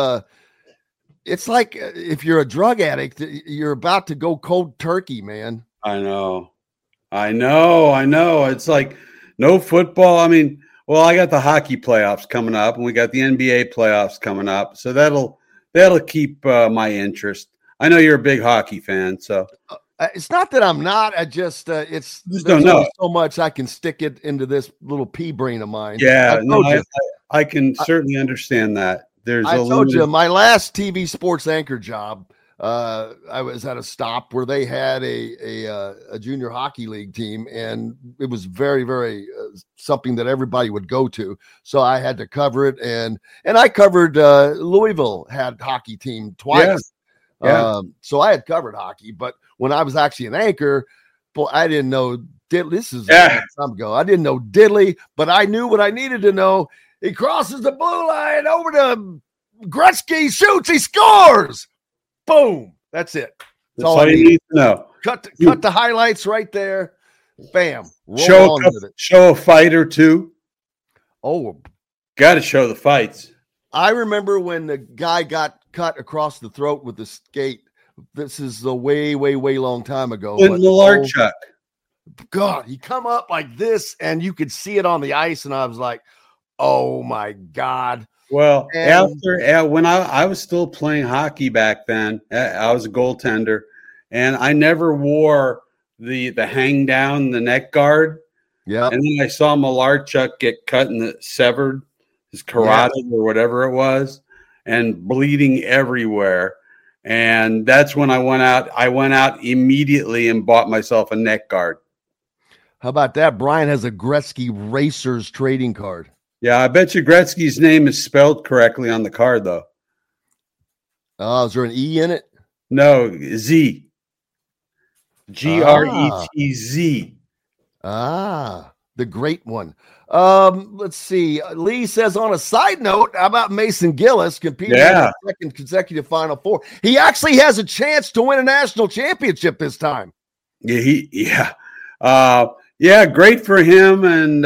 if you're a drug addict, you're about to go cold turkey, man. I know. It's like no football. I mean, well, I got the hockey playoffs coming up, and we got the NBA playoffs coming up, so that'll keep my interest. I know you're a big hockey fan, so it's not that I'm not. I just don't know so much I can stick it into this little pea brain of mine. Yeah, I can certainly understand that. I told you my last TV sports anchor job. I was at a stop where they had a junior hockey league team, and it was very, very something that everybody would go to. So I had to cover it, and I covered Louisville had hockey team twice. Yeah. So I had covered hockey, but when I was actually an anchor, boy, I didn't know. This is a long time ago. I didn't know diddly, but I knew what I needed to know. He crosses the blue line over to Gretzky, shoots, he scores. Boom. That's it. That's all you need to know. Cut the highlights right there. Bam. Show a fight or two. Oh, got to show the fights. I remember when the guy got cut across the throat with the skate. This is a way, way, way long time ago. Malarchuk. God, he come up like this, and you could see it on the ice, and I was like, "Oh my God!" Well, when I was still playing hockey back then, I was a goaltender, and I never wore the hang down, the neck guard. Yeah, and then I saw Malarchuk get cut and severed his carotid or whatever it was, and bleeding everywhere. And that's when I went out. I went out immediately and bought myself a neck guard. How about that? Brian has a Gretzky Racers trading card. Yeah, I bet you Gretzky's name is spelled correctly on the card, though. Oh, is there an E in it? No, Z. Gretz. The great one. Let's see. Lee says, on a side note, how about Mason Gillis competing in the second consecutive Final Four? He actually has a chance to win a national championship this time. Yeah, great for him. And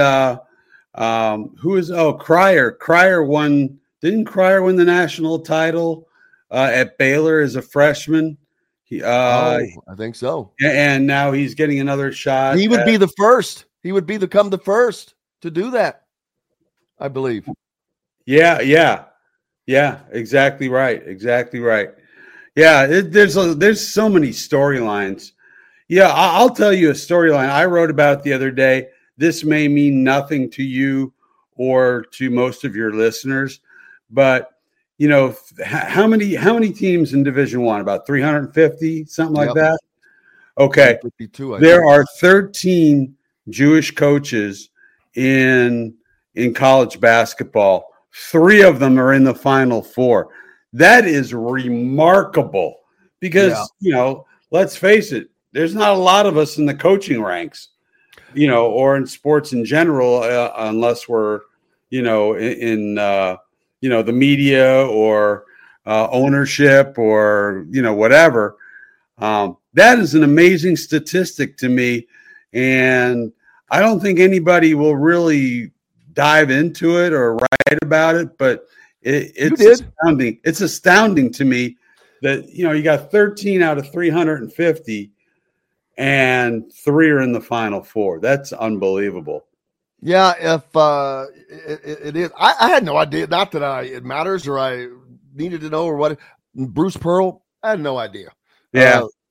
Cryer? Cryer won. Didn't Cryer win the national title at Baylor as a freshman? I think so. And now he's getting another shot. He would be the first. He would become the first to do that, I believe. Yeah, exactly right. Yeah, there's so many storylines. Yeah, I'll tell you a storyline I wrote about the other day. This may mean nothing to you or to most of your listeners, but you know, how many teams in Division I? About 350, something like that. Okay, 52, there are 13 Jewish coaches in college basketball. 3 of them are in the Final Four. That is remarkable because you know, let's face it, there's not a lot of us in the coaching ranks, you know, or in sports in general, unless we're, you know, in you know, the media or ownership or, you know, whatever. That is an amazing statistic to me. And I don't think anybody will really dive into it or write about it, but it's astounding. It's astounding to me that, you know, you got 13 out of 350 and 3 are in the Final Four. That's unbelievable. Yeah, if it is, I had no idea. Not that it matters or I needed to know or what. Bruce Pearl, I had no idea. Yeah,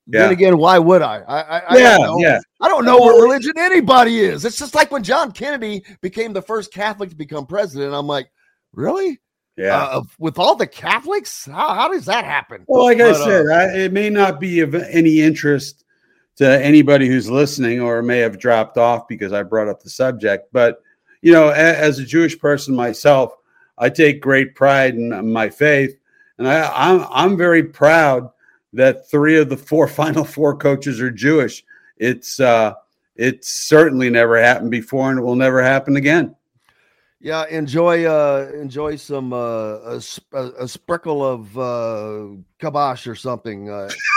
Then again, why would I? I don't know. I don't know what religion anybody is. It's just like when John Kennedy became the first Catholic to become president. I'm like, really? Yeah. With all the Catholics, how does that happen? Well, like I said, it may not be of any interest to anybody who's listening, or may have dropped off because I brought up the subject. But, you know, as a Jewish person myself, I take great pride in my faith. And I'm very proud that 3 of the final 4 coaches are Jewish. It's certainly never happened before, and it will never happen again. Yeah, enjoy some a sprinkle of kibosh or something.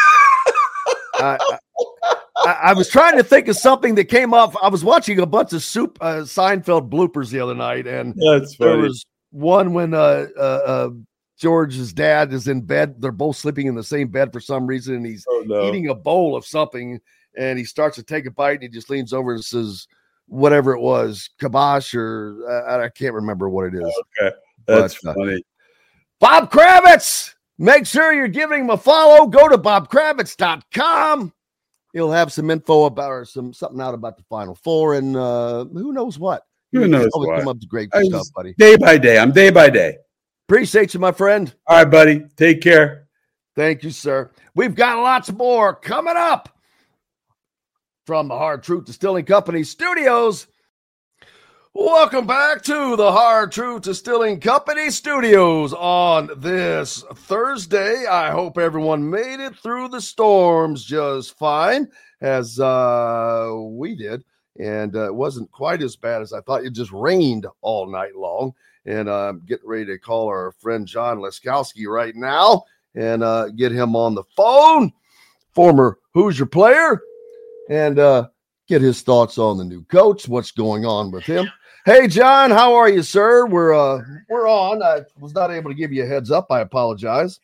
I was trying to think of something that came up. I was watching a bunch of Seinfeld bloopers the other night, and there was one when George's dad is in bed. They're both sleeping in the same bed for some reason, and he's eating a bowl of something, and he starts to take a bite, and he just leans over and says, whatever it was, kibosh, or I can't remember what it is. Okay, that's funny. Bob Kravitz, make sure you're giving him a follow. Go to bobkravitz.com. He'll have some info about, or something out about the Final Four, and who knows what. Who knows what? Come up with great stuff, buddy. Day by day. I'm day by day. Appreciate you, my friend. All right, buddy. Take care. Thank you, sir. We've got lots more coming up from the Hard Truth Distilling Company studios. Welcome back to the Hard Truth Distilling Company studios on this Thursday. I hope everyone made it through the storms just fine, as we did. And it wasn't quite as bad as I thought. It just rained all night long. And I'm getting ready to call our friend John Leskowski right now and get him on the phone, former Hoosier player, and get his thoughts on the new coach, what's going on with him. Hey, John, how are you, sir? We're on. I was not able to give you a heads up. I apologize.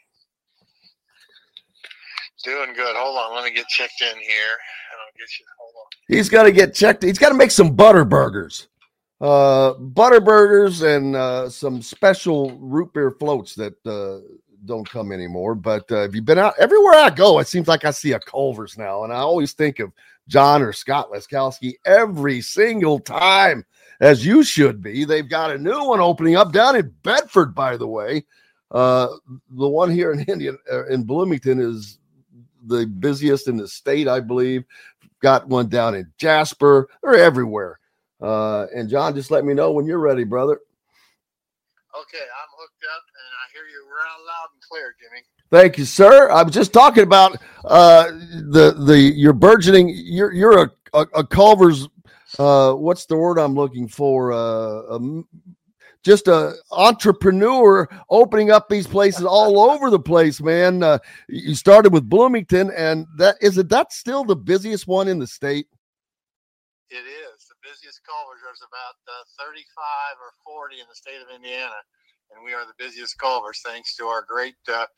Doing good. Hold on. Let me get checked in here. Hold on. He's got to get checked. He's got to make some butter burgers. Butter burgers and some special root beer floats that don't come anymore. But if you've been out, everywhere I go, it seems like I see a Culver's now. And I always think of John or Scott Leskowski every single time, as you should be. They've got a new one opening up down in Bedford, by the way. The one here in Bloomington is the busiest in the state, I believe. Got one down in Jasper. They're everywhere. And John, just let me know when you're ready, brother. Okay, I'm hooked up, and I hear you loud and clear, Jimmy. Thank you, sir. I was just talking about your burgeoning. You're a Culver's. What's the word I'm looking for? Just a entrepreneur opening up these places all over the place, man. You started with Bloomington, and that still the busiest one in the state? It is. The busiest Culver's. There's about 35 or 40 in the state of Indiana, and we are the busiest Culver's thanks to our great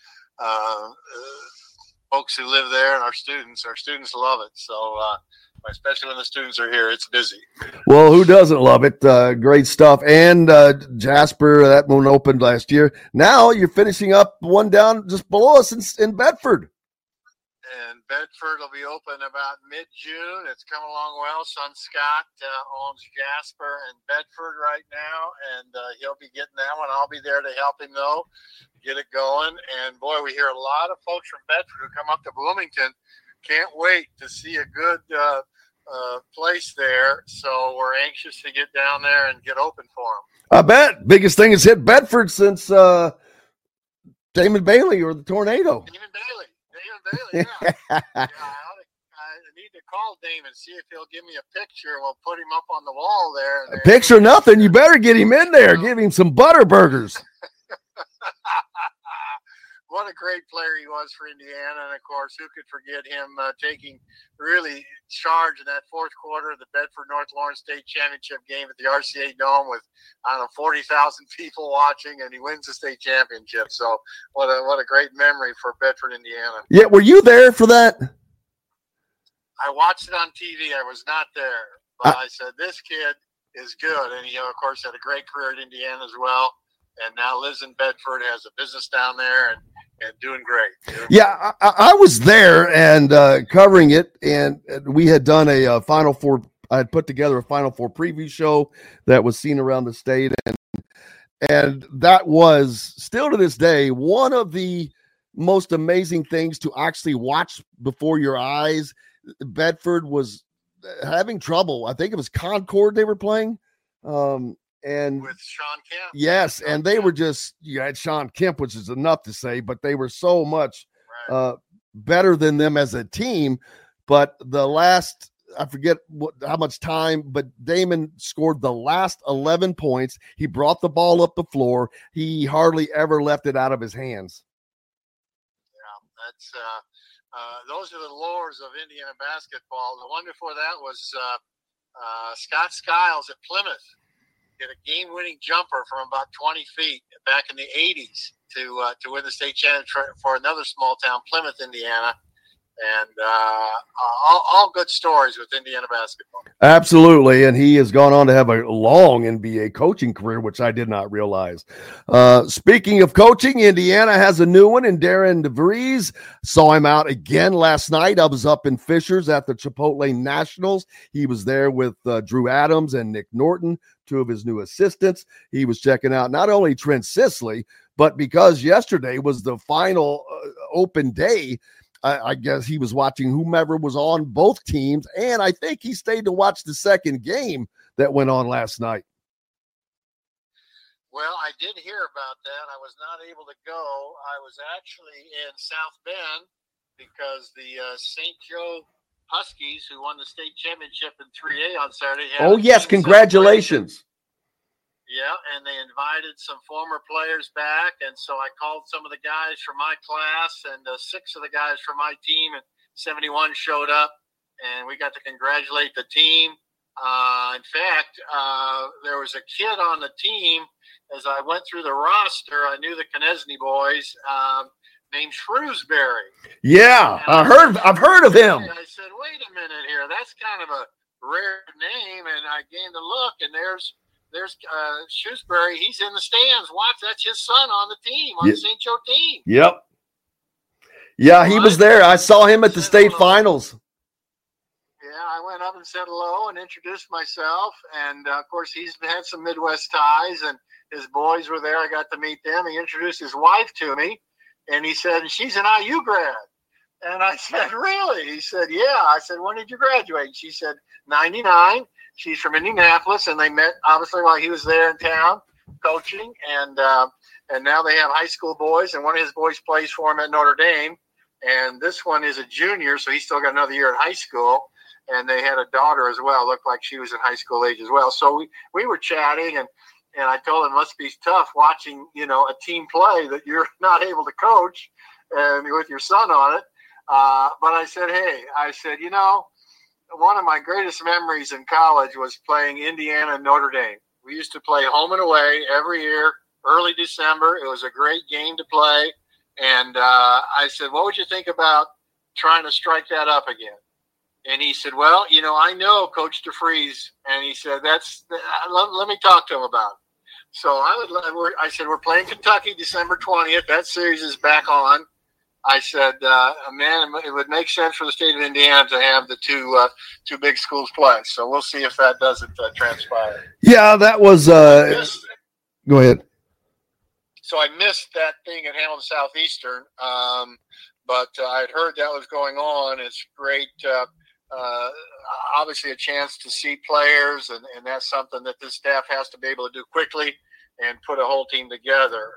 folks who live there and our students. Our students love it. So especially when the students are here, it's busy. Well, who doesn't love it? Great stuff. And Jasper, that one opened last year. Now you're finishing up one down just below us in Bedford. And Bedford will be open about mid-June. It's coming along well. Son Scott owns Jasper and Bedford right now, and he'll be getting that one. I'll be there to help him, though, get it going. And, boy, we hear a lot of folks from Bedford who come up to Bloomington. Can't wait to see a good place there. So we're anxious to get down there and get open for them. I bet. Biggest thing has hit Bedford since Damon Bailey or the tornado. Damon Bailey, yeah. I need to call Damon, see if he'll give me a picture. We'll put him up on the wall there. Picture nothing. You better get him in there. Give him some butter burgers. What a great player he was for Indiana. And, of course, who could forget him taking really charge in that fourth quarter of the Bedford-North Lawrence State Championship game at the RCA Dome with, 40,000 people watching, and he wins the state championship. So what a great memory for Bedford, Indiana. Yeah, were you there for that? I watched it on TV. I was not there. But I said, this kid is good. And he, of course, had a great career at Indiana as well. and now lives in Bedford, has a business down there, and doing great. Yeah, I was there and covering it, and we had done a Final Four. I had put together a Final Four preview show that was seen around the state, and that was still to this day one of the most amazing things to actually watch before your eyes. Bedford was having trouble. I think it was Concord they were playing. And with Sean Kemp. Yes, and they were just, you had Sean Kemp, which is enough to say, but they were so much better than them as a team. But the last, I forget how much time, but Damon scored the last 11 points. He brought the ball up the floor. He hardly ever left it out of his hands. Yeah, that's those are the lures of Indiana basketball. The one before that was Scott Skiles at Plymouth. Hit a game-winning jumper from about 20 feet back in the 80s to win the state championship for another small town, Plymouth, Indiana. And all good stories with Indiana basketball. Absolutely, and he has gone on to have a long NBA coaching career, which I did not realize. Speaking of coaching, Indiana has a new one in Darren DeVries. Saw him out again last night. I was up in Fishers at the Chipotle Nationals. He was there with Drew Adams and Nick Norton, two of his new assistants. He was checking out not only Trent Sisley, but because yesterday was the final open day, I guess he was watching whomever was on both teams, and I think he stayed to watch the second game that went on last night. Well, I did hear about that. I was not able to go. I was actually in South Bend because the St. Joe Huskies, who won the state championship in 3A on Saturday. Oh, yes, congratulations. Yeah, and they invited some former players back, and so I called some of the guys from my class, and 6 of the guys from my team, and 71 showed up, and we got to congratulate the team. In fact, there was a kid on the team. As I went through the roster, I knew the Knesny boys, named Shrewsbury. Yeah, I've heard of him. I said, wait a minute here, that's kind of a rare name, and I gained a look, and there's Shrewsbury. He's in the stands. Watch, that's his son on the team, on the St. Joe team. Yep. Yeah, he was there. I saw him at the state finals. Yeah, I went up and said hello and introduced myself. And, of course, he's had some Midwest ties, and his boys were there. I got to meet them. He introduced his wife to me, and he said, she's an IU grad. And I said, really? He said, yeah. I said, when did you graduate? She said, 99. She's from Indianapolis, and they met obviously while he was there in town coaching, and now they have high school boys, and one of his boys plays for him at Notre Dame, and this one is a junior, so he's still got another year at high school, and they had a daughter as well. Looked like she was in high school age as well. So we were chatting, and I told him it must be tough watching a team play that you're not able to coach, and with your son on it. But I said, hey, one of my greatest memories in college was playing Indiana and Notre Dame. We used to play home and away every year, early December. It was a great game to play. And I said, what would you think about trying to strike that up again? And he said, well, I know Coach DeVries. And he said, let me talk to him about it. So I said, we're playing Kentucky December 20th. That series is back on. I said, man, it would make sense for the state of Indiana to have the two big schools play. So we'll see if that doesn't transpire. Yeah, that was go ahead. So I missed that thing at Hamilton Southeastern, but I'd heard that was going on. It's great, obviously a chance to see players, and that's something that this staff has to be able to do quickly and put a whole team together.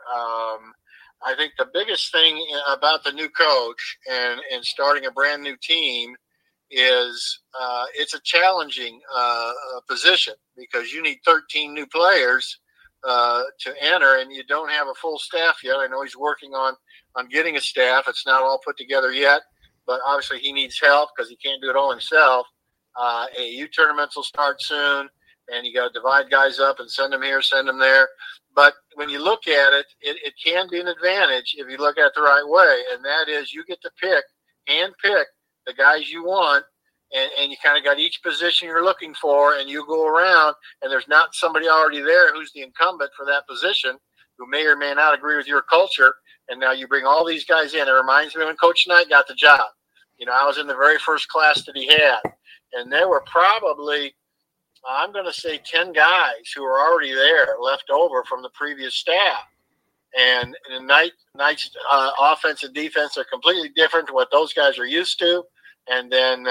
I think the biggest thing about the new coach and starting a brand new team is it's a challenging position because you need 13 new players to enter, and you don't have a full staff yet. I know he's working on getting a staff. It's not all put together yet, but obviously he needs help because he can't do it all himself. AU tournaments will start soon, and you got to divide guys up and send them here, send them there. But when you look at it, it can be an advantage if you look at it the right way, and that is you get to hand pick the guys you want, and you kind of got each position you're looking for, and you go around, and there's not somebody already there who's the incumbent for that position who may or may not agree with your culture. And now you bring all these guys in. It reminds me when Coach Knight got the job. I was in the very first class that he had, and there were probably, I'm going to say 10 guys who were already there left over from the previous staff. And Knight's offense and defense are completely different to what those guys are used to. And then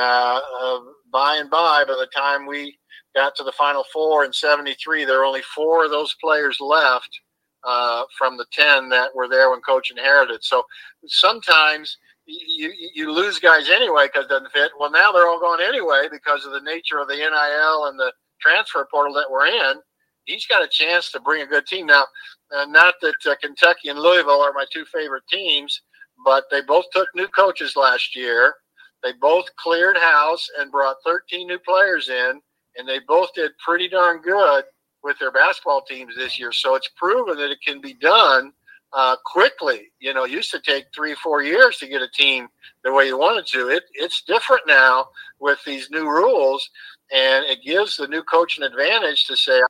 by the time we got to the Final Four in 73, there were only 4 of those players left from the 10 that were there when Coach inherited. So sometimes you lose guys anyway because it doesn't fit. Well, now they're all gone anyway because of the nature of the NIL and the transfer portal that we're in. He's got a chance to bring a good team. Now, not that Kentucky and Louisville are my 2 favorite teams, but they both took new coaches last year. They both cleared house and brought 13 new players in, and they both did pretty darn good with their basketball teams this year. So it's proven that it can be done quickly. It used to take 3-4 years to get a team the way you wanted to. It's different now with these new rules, and it gives the new coach an advantage to say,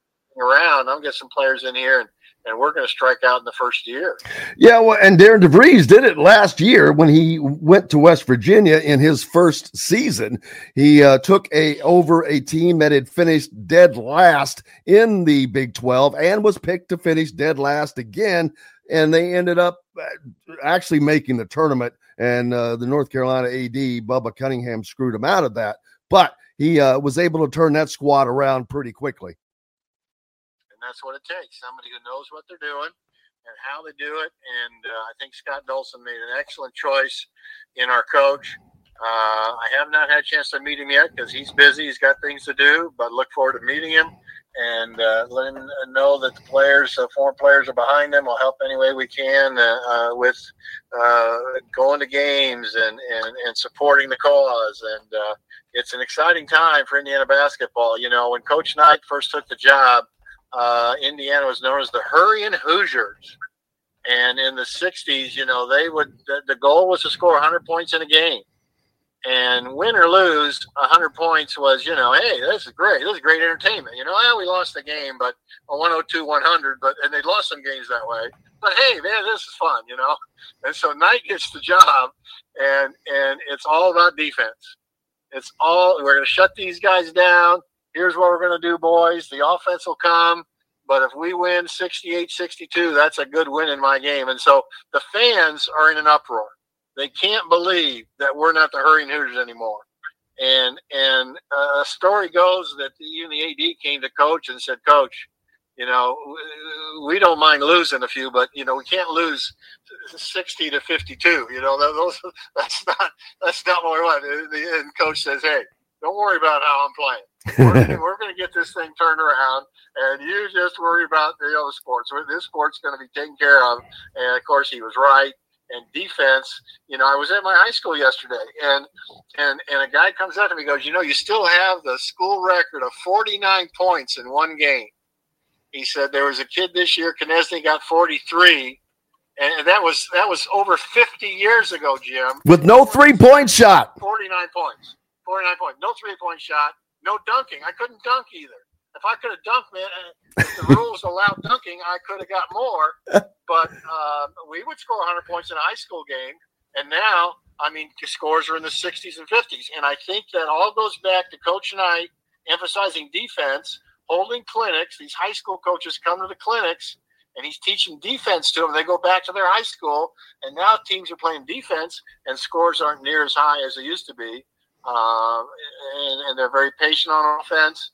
I'm going to get some players in here and we're going to strike out in the first year. Yeah, well, and Darren DeVries did it last year when he went to West Virginia in his first season. He took over a team that had finished dead last in the Big 12 and was picked to finish dead last again, and they ended up actually making the tournament, and the North Carolina AD, Bubba Cunningham, screwed him out of that. But he was able to turn that squad around pretty quickly. That's what it takes. Somebody who knows what they're doing and how they do it. And I think Scott Dolson made an excellent choice in our coach. I have not had a chance to meet him yet because he's busy. He's got things to do, but look forward to meeting him and let him know that the players, former players are behind him. We'll help any way we can with going to games and supporting the cause. And it's an exciting time for Indiana basketball. When Coach Knight first took the job, Indiana was known as the Hurryin' Hoosiers, and in the 60s, the goal was to score 100 points in a game, and win or lose, 100 points was, hey, this is great. This is great entertainment. We lost the game, but 102-100, and they lost some games that way. But hey, man, this is fun, And so Knight gets the job, and it's all about defense. We're going to shut these guys down. Here's what we're going to do, boys. The offense will come, but if we win 68-62, that's a good win in my game. And so the fans are in an uproar. They can't believe that we're not the Hurryin' Hoosiers anymore. And a story goes that even the AD came to Coach and said, Coach, we don't mind losing a few, but, we can't lose 60-52. That's not what we want. And Coach says, hey, don't worry about how I'm playing. We're going to get this thing turned around, and you just worry about the other sports. This sport's going to be taken care of. And, of course, he was right. And defense, I was at my high school yesterday, and a guy comes up to me and goes, you still have the school record of 49 points in one game. He said there was a kid this year, Knesny, got 43, and that was over 50 years ago, Jim. With no 3-point shot. 49 points. 49 points. No 3-point shot. No dunking. I couldn't dunk either. If I could have dunked, man, if the rules allowed dunking, I could have got more. But we would score 100 points in a high school game. And now, the scores are in the 60s and 50s. And I think that all goes back to Coach Knight emphasizing defense, holding clinics. These high school coaches come to the clinics, and he's teaching defense to them. They go back to their high school, and now teams are playing defense, and scores aren't near as high as they used to be. And they're very patient on offense.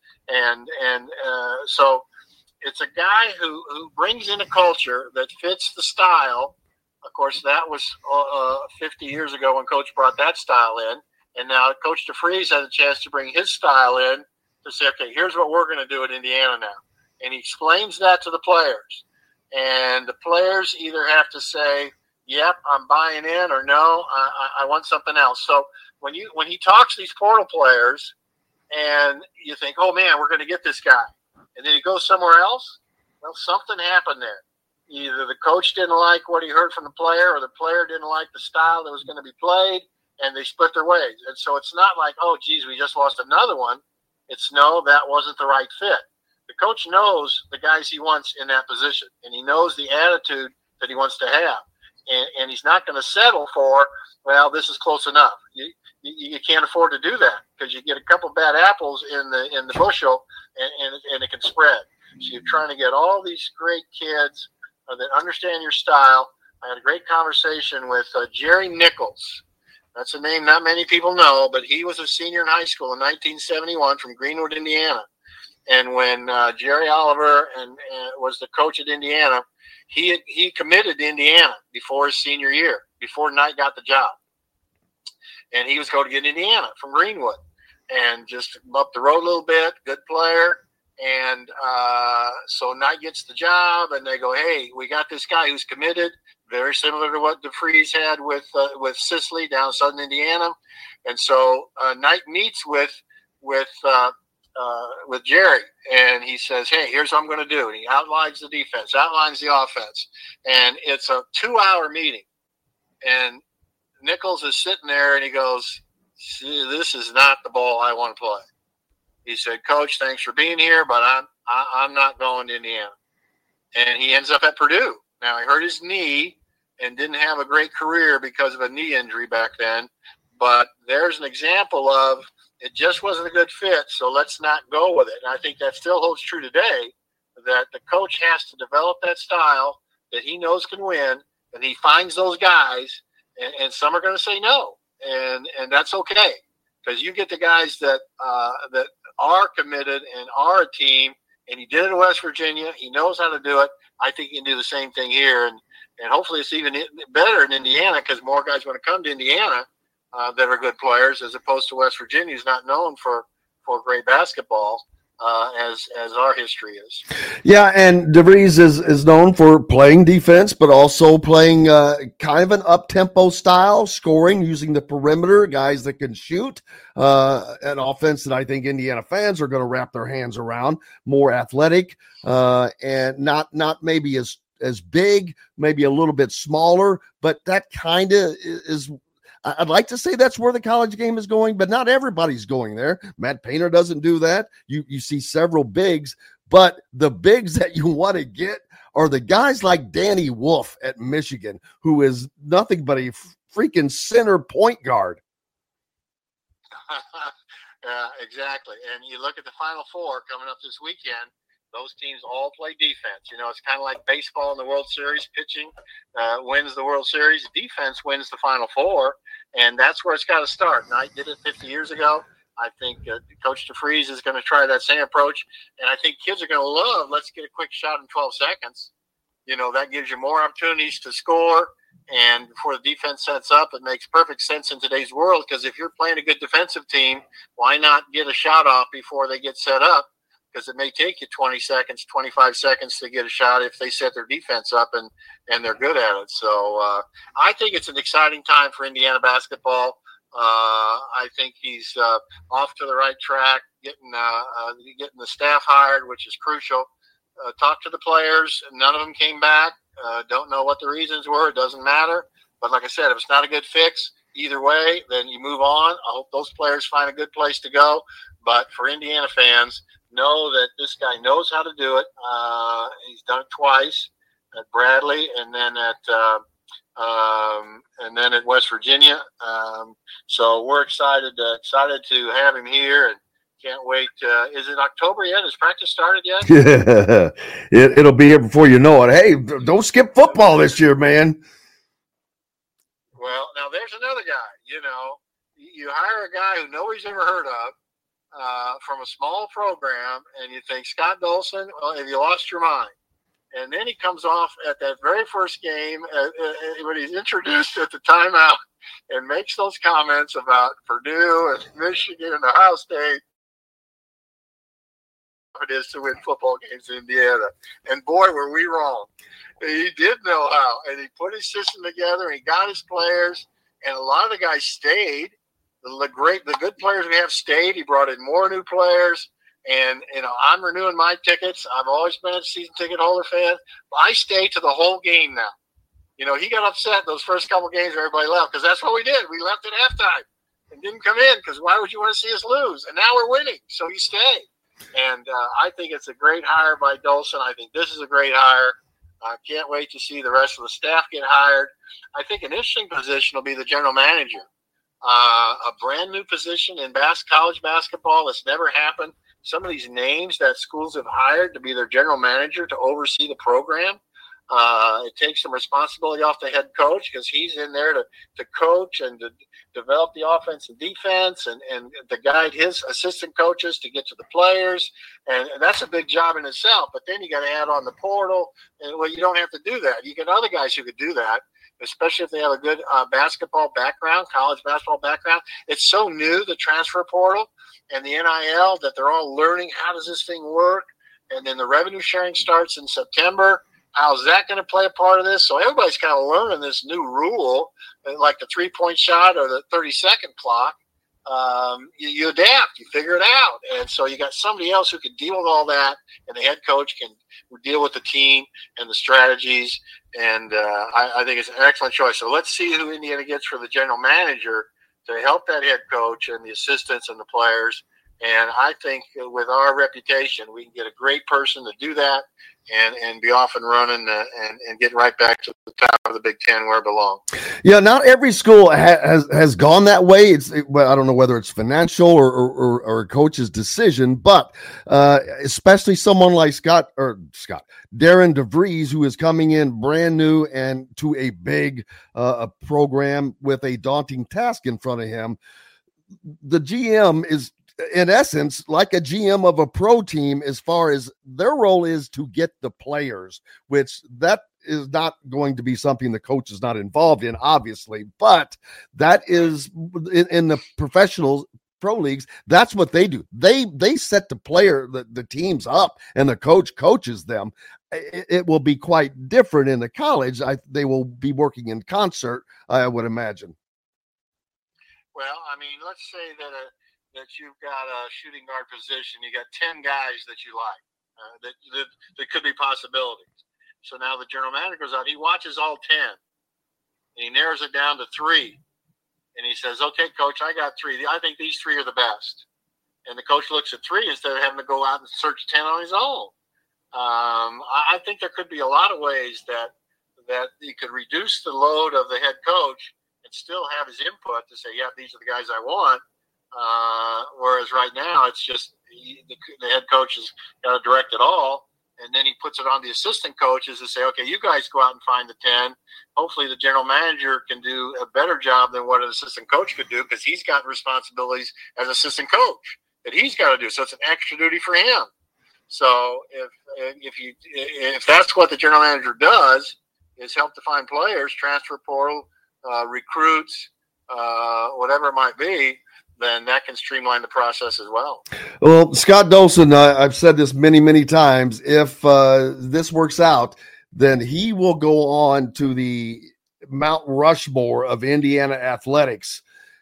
So it's a guy who brings in a culture that fits the style. Of course, that was 50 years ago when Coach brought that style in. And now Coach DeVries has a chance to bring his style in to say, okay, here's what we're going to do at Indiana now. And he explains that to the players. And the players either have to say, yep, I'm buying in, or no, I want something else. So when he talks to these portal players and you think, oh, man, we're going to get this guy, and then he goes somewhere else, well, something happened there. Either the coach didn't like what he heard from the player, or the player didn't like the style that was going to be played, and they split their ways. And so it's not like, oh, geez, we just lost another one. It's no, that wasn't the right fit. The coach knows the guys he wants in that position, and he knows the attitude that he wants to have. And he's not going to settle for, well, this is close enough. You can't afford to do that because you get a couple bad apples in the bushel, and it can spread. So you're trying to get all these great kids that understand your style. I had a great conversation with Jerry Nichols. That's a name not many people know, but he was a senior in high school in 1971 from Greenwood, Indiana. And when Jerry Oliver was the coach at Indiana, he committed to Indiana before his senior year, before Knight got the job. And he was going to get Indiana from Greenwood and just up the road a little bit, good player. And so Knight gets the job, and they go, hey, we got this guy who's committed, very similar to what DeFries had with Sicily down southern Indiana. And so Knight meets with Jerry, and he says, hey, here's what I'm going to do. And he outlines the defense, outlines the offense. And it's a 2-hour meeting. And Nichols is sitting there, and he goes, this is not the ball I want to play. He said, Coach, thanks for being here, but I'm not going to Indiana. And he ends up at Purdue. Now, he hurt his knee and didn't have a great career because of a knee injury back then. But there's an example of it just wasn't a good fit, so let's not go with it. And I think that still holds true today, that the coach has to develop that style that he knows can win, and he finds those guys, and some are going to say no, and that's okay, because you get the guys that are committed and are a team, and he did it in West Virginia. He knows how to do it. I think he can do the same thing here, and hopefully it's even better in Indiana because more guys want to come to Indiana that are good players, as opposed to West Virginia, who's not known for great basketball as our history is. Yeah, and DeVries is known for playing defense, but also playing kind of an up-tempo style, scoring, using the perimeter, guys that can shoot, an offense that I think Indiana fans are going to wrap their hands around, more athletic, and not maybe as big, maybe a little bit smaller, but that kind of is – I'd like to say that's where the college game is going, but not everybody's going there. Matt Painter doesn't do that. You see several bigs, but the bigs that you want to get are the guys like Danny Wolf at Michigan, who is nothing but a freaking center point guard. Yeah, exactly. And you look at the Final Four coming up this weekend. Those teams all play defense. You know, it's kind of like baseball in the World Series. Pitching wins the World Series. Defense wins the Final Four, and that's where it's got to start. Knight did it 50 years ago. I think Coach DeFries is going to try that same approach, and I think kids are going to love, let's get a quick shot in 12 seconds. You know, that gives you more opportunities to score, and before the defense sets up, it makes perfect sense in today's world, because if you're playing a good defensive team, why not get a shot off before they get set up? Because it may take you 20 seconds, 25 seconds to get a shot if they set their defense up and they're good at it. So I think it's an exciting time for Indiana basketball. I think he's off to the right track, getting the staff hired, which is crucial. Talk to the players. None of them came back. Don't know what the reasons were. It doesn't matter. But like I said, if it's not a good fix, either way, then you move on. I hope those players find a good place to go. But for Indiana fans, know that this guy knows how to do it. He's done it twice at Bradley and then at West Virginia. So we're excited to have him here, and can't wait. Is it October yet? Has practice started yet? Yeah, it'll be here before you know it. Hey, don't skip football this year, man. Well, now there's another guy. You know, you hire a guy who nobody's ever heard of. From a small program, and you think, Scott Dolson, well, have you lost your mind? And then he comes off at that very first game when he's introduced at the timeout and makes those comments about Purdue and Michigan and Ohio State. It is to win football games in Indiana. And boy, were we wrong. He did know how, and he put his system together, and he got his players, and a lot of the guys stayed. The good players we have stayed. He brought in more new players, and you know, I'm renewing my tickets. I've always been a season ticket holder fan. I stay to the whole game now. You know, he got upset those first couple games where everybody left, because that's what we did. We left at halftime and didn't come in because why would you want to see us lose? And now we're winning, so he stayed. And I think it's a great hire by Dolson. I think this is a great hire. I can't wait to see the rest of the staff get hired. I think an interesting position will be the general manager. A brand new position in college basketball that's never happened. Some of these names that schools have hired to be their general manager to oversee the program. It takes some responsibility off the head coach because he's in there to coach and to develop the offense and defense and to guide his assistant coaches to get to the players. And that's a big job in itself. But then you got to add on the portal. And, well, you don't have to do that. You get other guys who could do that, especially if they have a good basketball background, college basketball background. It's so new, the transfer portal and the NIL, that they're all learning how does this thing work. And then the revenue sharing starts in September. How's that going to play a part of this? So everybody's kind of learning this new rule, like the 3-point shot or the 30-second clock. You adapt, you figure it out. And so you got somebody else who can deal with all that, and the head coach can deal with the team and the strategies. And I think it's an excellent choice. So let's see who Indiana gets for the general manager to help that head coach and the assistants and the players. And I think with our reputation, we can get a great person to do that and be off and running and get right back to the top of the Big Ten where it belongs. Yeah, not every school has gone that way. I don't know whether it's financial or a coach's decision, but especially someone like Darren DeVries, who is coming in brand new and to a big program with a daunting task in front of him. The GM is, in essence, like a GM of a pro team, as far as their role is to get the players, which that is not going to be something the coach is not involved in, obviously, but that is in the professionals, pro leagues, that's what they do. They set the teams up, and the coach coaches them. It will be quite different in the college. They will be working in concert, I would imagine. Well, I mean, let's say that you've got a shooting guard position, you got 10 guys that you like, that could be possibilities. So now the general manager goes out, he watches all 10, and he narrows it down to 3. And he says, okay, coach, I got 3. I think these 3 are the best. And the coach looks at 3 instead of having to go out and search 10 on his own. I think there could be a lot of ways that you could reduce the load of the head coach and still have his input to say, yeah, these are the guys I want. Whereas right now it's just the head coach has got to direct it all, and then he puts it on the assistant coaches to say, okay, you guys go out and find the 10. Hopefully the general manager can do a better job than what an assistant coach could do, because he's got responsibilities as assistant coach that he's got to do. So it's an extra duty for him. So if that's what the general manager does, is help to find players, transfer portal, recruits, whatever it might be, then that can streamline the process as well. Well, Scott Dolson, I've said this many, many times. If this works out, then he will go on to the Mount Rushmore of Indiana athletics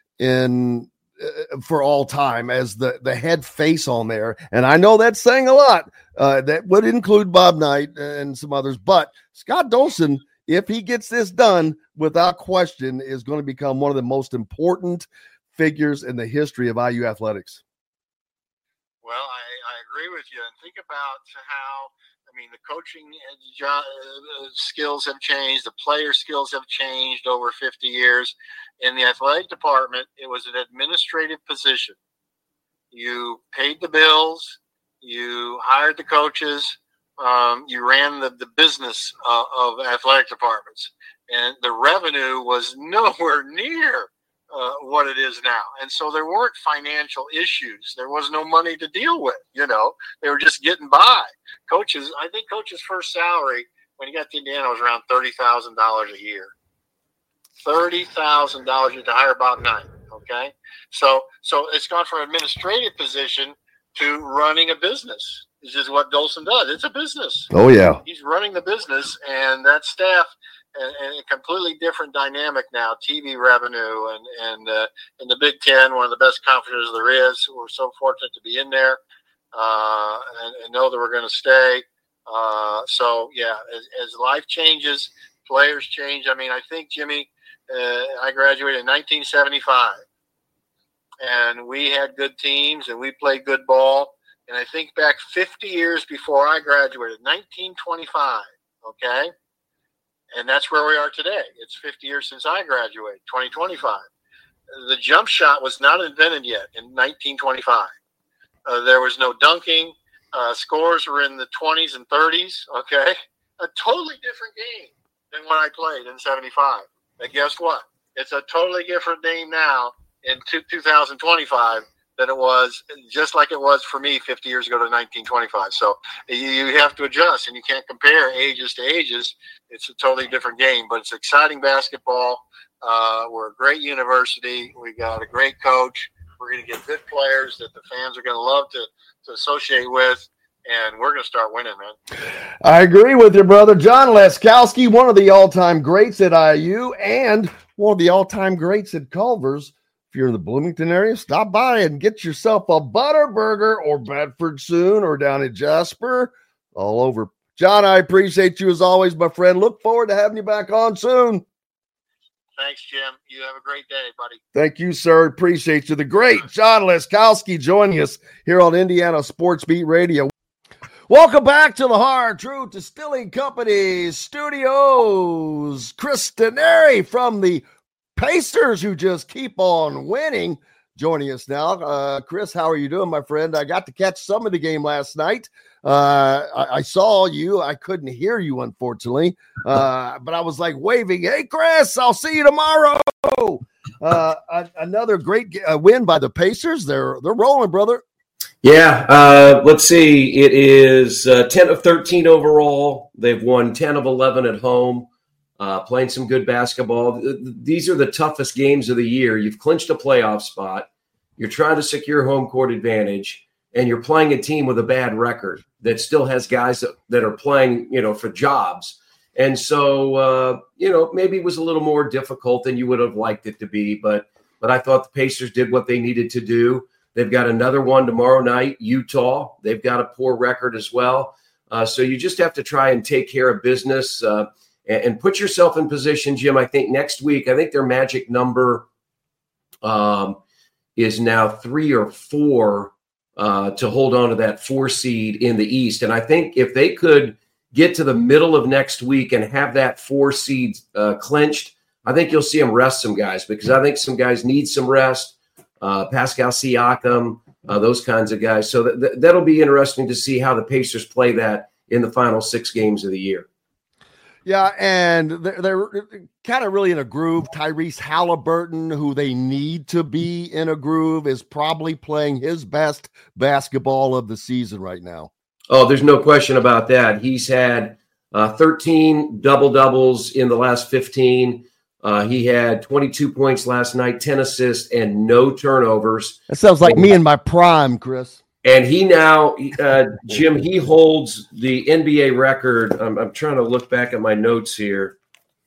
for all time as the head face on there. And I know that's saying a lot. That would include Bob Knight and some others. But Scott Dolson, if he gets this done, without question, is going to become one of the most important figures in the history of IU athletics. Well, I agree with you. And think about how, the coaching skills have changed. The player skills have changed over 50 years. In the athletic department, it was an administrative position. You paid the bills. You hired the coaches. You ran the business of athletic departments. And the revenue was nowhere near what it is now. And so there weren't financial issues. There was no money to deal with, they were just getting by. I think coach's first salary when he got to Indiana was around $30,000 a year. $30,000 to hire Bob Knight. Okay. So it's gone from an administrative position to running a business. This is what Dolson does. It's a business. Oh yeah. He's running the business, and that staff, and a completely different dynamic now. TV revenue and in the Big Ten, one of the best conferences there is. We're so fortunate to be in there and know that we're going to stay. So yeah, as life changes, players change. I think, Jimmy, I graduated in 1975, and we had good teams and we played good ball. And I think back 50 years before I graduated, 1925, okay? And that's where we are today. It's 50 years since I graduated, 2025. The jump shot was not invented yet in 1925. There was no dunking. Scores were in the 20s and 30s, okay? A totally different game than when I played in 75. But guess what? It's a totally different game now in 2025 than it was, just like it was for me 50 years ago to 1925. So you have to adjust, and you can't compare ages to ages. It's a totally different game, but it's exciting basketball. We're a great university. We got a great coach. We're going to get good players that the fans are going to love to associate with, and we're going to start winning, man. I agree with your brother, John Leskowski, one of the all-time greats at IU and one of the all-time greats at Culver's. If you're in the Bloomington area, stop by and get yourself a Butterburger or Bedford soon or down at Jasper, all over. John, I appreciate you as always, my friend. Look forward to having you back on soon. Thanks, Jim. You have a great day, buddy. Thank you, sir. Appreciate you. The great John Leskowski joining us here on Indiana Sports Beat Radio. Welcome back to the Hard Truth Distilling Company studios. Chris Denari from the Pacers, who just keep on winning, joining us now. Chris, how are you doing, my friend? I got to catch some of the game last night. I saw you. I couldn't hear you, unfortunately, but I was like waving, "Hey, Chris, I'll see you tomorrow." Another great win by the Pacers. They're rolling, brother. Yeah, let's see. It is 10 of 13 overall. They've won 10 of 11 at home. Playing some good basketball. These are the toughest games of the year. You've clinched a playoff spot. You're trying to secure home court advantage, and you're playing a team with a bad record that still has guys that are playing, for jobs. And so, maybe it was a little more difficult than you would have liked it to be. But I thought the Pacers did what they needed to do. They've got another one tomorrow night, Utah. They've got a poor record as well. So you just have to try and take care of business and put yourself in position, Jim. I think next week, their magic number is now 3 or 4 to hold on to that 4 seed in the East. And I think if they could get to the middle of next week and have that 4 seed clinched, I think you'll see them rest some guys, because I think some guys need some rest. Pascal Siakam, those kinds of guys. So that'll be interesting to see how the Pacers play that in the final 6 games of the year. Yeah, and they're kind of really in a groove. Tyrese Halliburton, who they need to be in a groove, is probably playing his best basketball of the season right now. Oh, there's no question about that. He's had 13 double-doubles in the last 15. He had 22 points last night, 10 assists, and no turnovers. That sounds like me in my prime, Chris. And he now, Jim, he holds the NBA record. I'm trying to look back at my notes here.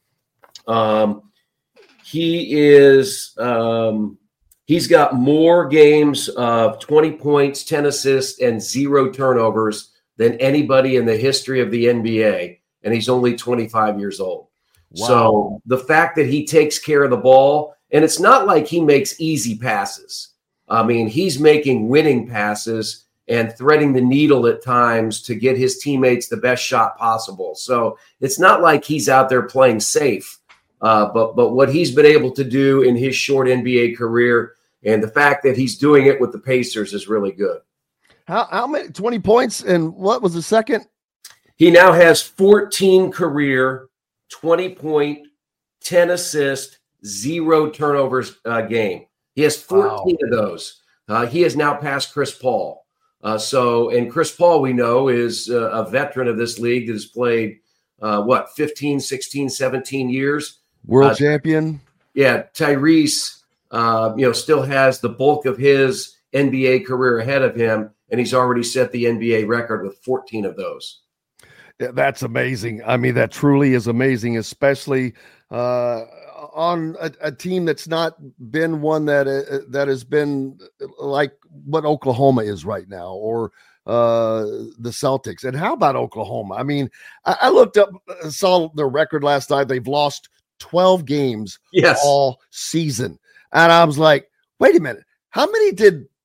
He's got more games of 20 points, 10 assists, and 0 turnovers than anybody in the history of the NBA. And he's only 25 years old. Wow. So the fact that he takes care of the ball, and it's not like he makes easy passes. I mean, he's making winning passes and threading the needle at times to get his teammates the best shot possible. So it's not like he's out there playing safe. But what he's been able to do in his short NBA career, and the fact that he's doing it with the Pacers, is really good. How many? 20 points, and what was the second? He now has 14 career 20-point, 10 assist, 0 turnovers game. He has 14 of those. He has now passed Chris Paul. And Chris Paul, we know, is a veteran of this league that has played, 15, 16, 17 years. World champion. Yeah, Tyrese, still has the bulk of his NBA career ahead of him, and he's already set the NBA record with 14 of those. Yeah, that's amazing. I mean, that truly is amazing, especially on a team that's not been one that has been like what Oklahoma is right now, or the Celtics. And how about Oklahoma? I mean, I looked up, saw their record last night. They've lost 12 games all season. And I was like, wait a minute. How many did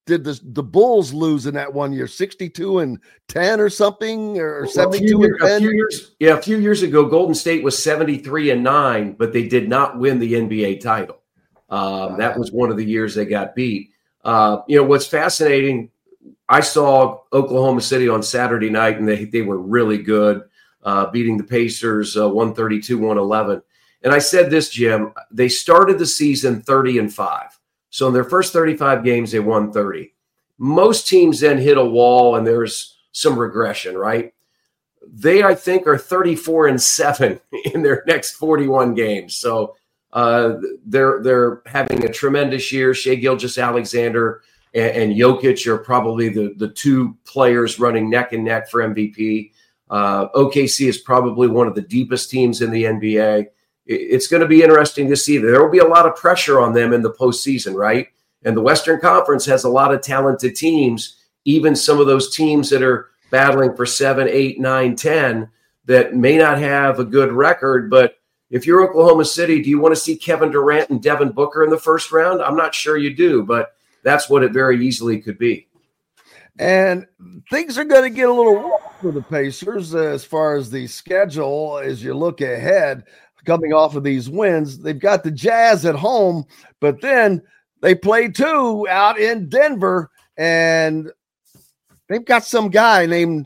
did the Bulls lose in that one year? 62-10 or something, or 72-10? A few years ago, Golden State was 73-9, but they did not win the NBA title. That was one of the years they got beat. What's fascinating, I saw Oklahoma City on Saturday night, and they were really good, beating the Pacers 132-111. And I said this, Jim, they started the season 30-5. So in their first 35 games, they won 30. Most teams then hit a wall, and there's some regression, right? They, I think, are 34-7 in their next 41 games. So they're having a tremendous year. Shai Gilgeous-Alexander and Jokic are probably the two players running neck and neck for MVP. OKC is probably one of the deepest teams in the NBA. It's going to be interesting to see. There will be a lot of pressure on them in the postseason, right? And the Western Conference has a lot of talented teams, even some of those teams that are battling for 7, 8, 9, 10 that may not have a good record. But if you're Oklahoma City, do you want to see Kevin Durant and Devin Booker in the first round? I'm not sure you do, but that's what it very easily could be. And things are going to get a little rough for the Pacers as far as the schedule as you look ahead. Coming off of these wins, they've got the Jazz at home, but then they play 2 out in Denver, and they've got some guy named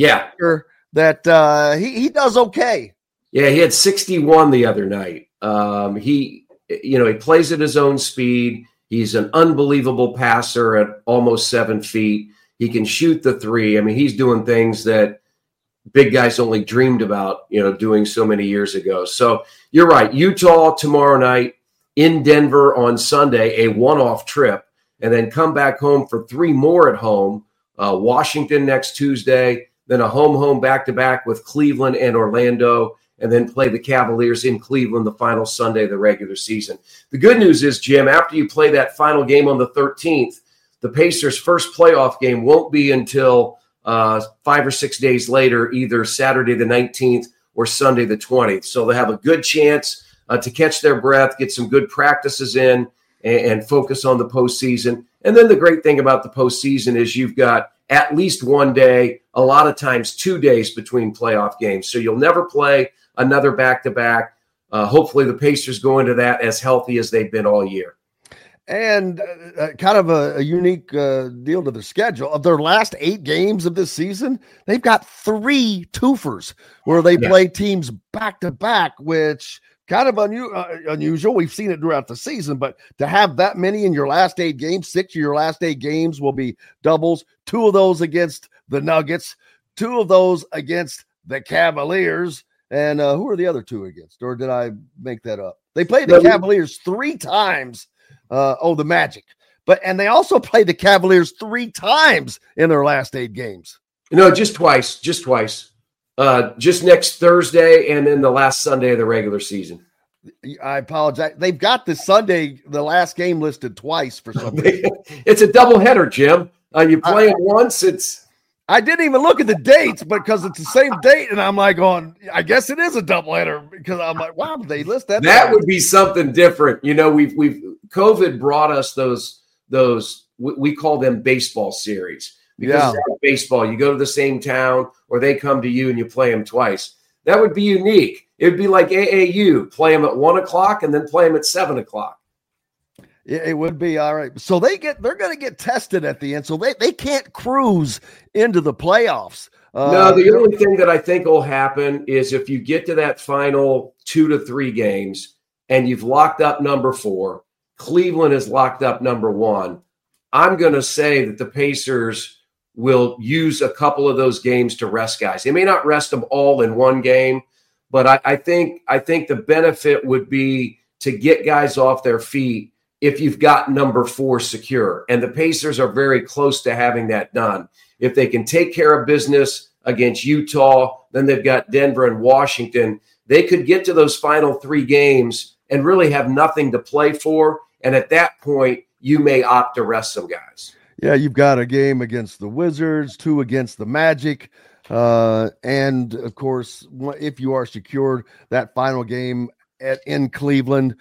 that he does okay. Yeah, he had 61 the other night. He plays at his own speed. He's an unbelievable passer at almost 7 feet. He can shoot the three. I mean, he's doing things that big guys only dreamed about, doing so many years ago. So you're right. Utah tomorrow night, in Denver on Sunday, a one-off trip, and then come back home for 3 more at home. Washington next Tuesday, then a home back-to-back with Cleveland and Orlando, and then play the Cavaliers in Cleveland the final Sunday of the regular season. The good news is, Jim, after you play that final game on the 13th, the Pacers' first playoff game won't be until 5 or 6 days later, either Saturday the 19th or Sunday the 20th. So they have a good chance to catch their breath, get some good practices in, and focus on the postseason. And then the great thing about the postseason is you've got at least 1 day, a lot of times 2 days between playoff games. So you'll never play another back-to-back. Hopefully the Pacers go into that as healthy as they've been all year. And kind of a unique deal to the schedule. Of their last 8 games of this season, they've got 3 twofers where they play teams back-to-back, which kind of unusual. We've seen it throughout the season, but to have that many in your last 8 games, 6 of your last 8 games will be doubles. 2 of those against the Nuggets, 2 of those against the Cavaliers. And who are the other 2 against? Or did I make that up? They played the Cavaliers 3 times. The Magic. And they also played the Cavaliers 3 times in their last 8 games. No, just twice. Just next Thursday and then the last Sunday of the regular season. I apologize. They've got the last game listed twice for some reason. It's a doubleheader, Jim. You play them once, I didn't even look at the dates because it's the same date, and I'm like I guess it is a doubleheader because I'm like, wow, they list that. That would be something different. We've COVID brought us those we call them baseball series because it's like baseball. You go to the same town, or they come to you and you play them twice. That would be unique. It would be like AAU, play them at 1:00 and then play them at 7:00. It would be all right. So they're going to get tested at the end. So they can't cruise into the playoffs. No, the only thing that I think will happen is if you get to that final 2 to 3 games and you've locked up number 4, Cleveland has locked up number 1. I'm going to say that the Pacers will use a couple of those games to rest guys. They may not rest them all in one game, but I think the benefit would be to get guys off their feet if you've got number 4 secure. And the Pacers are very close to having that done. If they can take care of business against Utah, then they've got Denver and Washington. They could get to those final 3 games and really have nothing to play for. And at that point, you may opt to rest some guys. Yeah, you've got a game against the Wizards, 2 against the Magic. And, of course, if you are secured, that final game in Cleveland.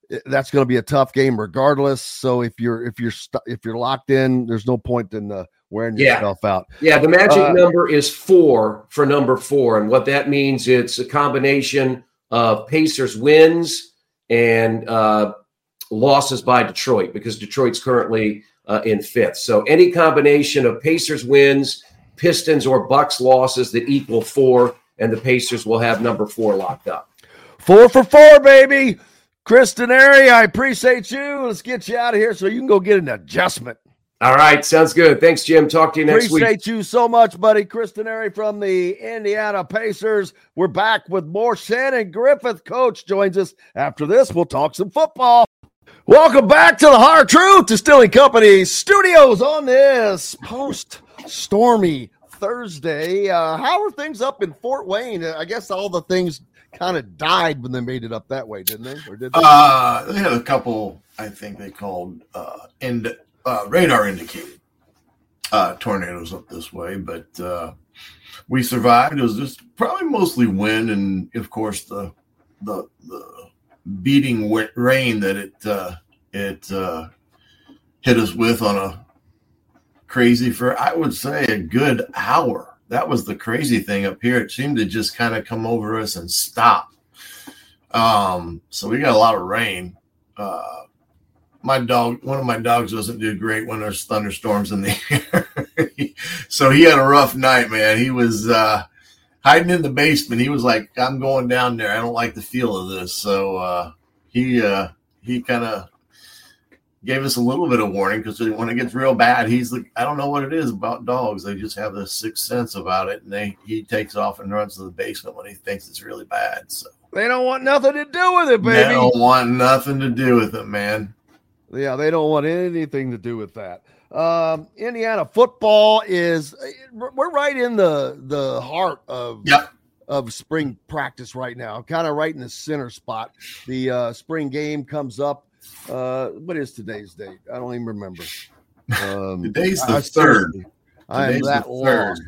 that's going to be a tough game regardless. So if you're locked in, there's no point in wearing yourself out. Yeah, the magic number is 4 for number 4, and what that means, it's a combination of Pacers wins and losses by Detroit, because Detroit's currently in 5th. So any combination of Pacers wins, Pistons or Bucks losses that equal 4, and the Pacers will have number 4 locked up. 4 for 4, baby. Chris Denari, I appreciate you. Let's get you out of here so you can go get an adjustment. All right, sounds good. Thanks, Jim. Talk to you next week. Appreciate you so much, buddy. Chris Denari from the Indiana Pacers. We're back with more. Shannon Griffith, coach, joins us. After this, we'll talk some football. Welcome back to the Hard Truth Distilling Company studios on this post-stormy Thursday. How are things up in Fort Wayne? I guess all the things kind of died when they made it up that way, didn't they? Or did they? They had a couple, I think they called radar indicated tornadoes up this way, but we survived. It was just probably mostly wind and, of course, the beating rain that it hit us with on a crazy for, I would say, a good hour. That was the crazy thing up here. It seemed to just kind of come over us and stop. So we got a lot of rain. One of my dogs doesn't do great when there's thunderstorms in the air. So he had a rough night, man. He was hiding in the basement. He was like, I'm going down there. I don't like the feel of this. So he kind of gave us a little bit of warning, because when it gets real bad, he's like, I don't know what it is about dogs. They just have this sixth sense about it, and he takes off and runs to the basement when he thinks it's really bad. So they don't want nothing to do with it, baby. They don't want nothing to do with it, man. Yeah, they don't want anything to do with that. Indiana football we're right in the heart of spring practice right now, kind of right in the center spot. The spring game comes up. What is today's date? I don't even remember. Today's the 3rd. I am that lost.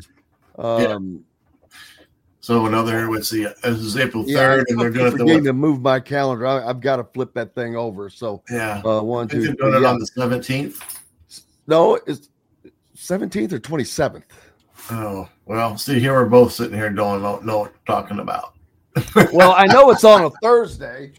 So this is April 3rd, and they're going to move my calendar. I've got to flip that thing over. So yeah, 1, 2, 3. Doing it on the 17th. No, it's 17th or 27th. Oh well, see, here we're both sitting here don't know what we're talking about. Well, I know it's on a Thursday.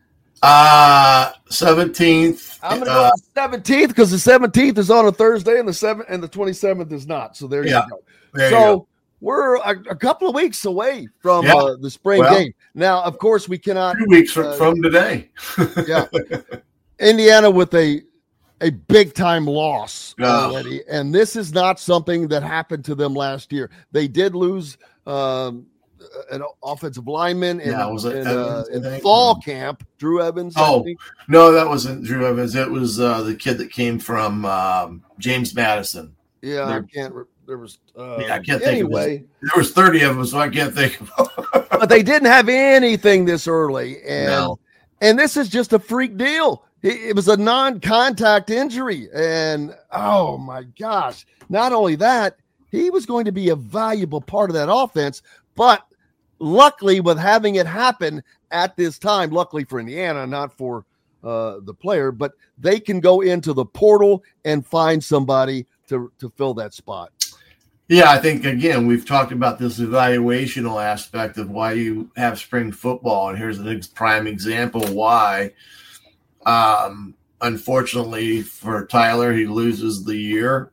17th. I'm going to go with the 17th, because the 17th is on a Thursday and the 27th is not. So there you go. There you go. We're a couple of weeks away from the spring game. Now, of course, we cannot. 2 weeks from today. Yeah. Indiana with a big time loss already. And this is not something that happened to them last year. They did lose an offensive lineman in fall camp, Drew Evans. Oh, no, that wasn't Drew Evans. It was the kid that came from James Madison. Yeah, I can't. There was. I can't think. Anyway, there was 30 of them, so I can't think of them. But they didn't have anything this early, and this is just a freak deal. It was a non-contact injury, and oh my gosh! Not only that, he was going to be a valuable part of that offense, but luckily, with having it happen at this time, luckily for Indiana, not for the player, but they can go into the portal and find somebody to fill that spot. Yeah, I think, again, we've talked about this evaluational aspect of why you have spring football, and here's a prime example why. Unfortunately for Tyler, he loses the year.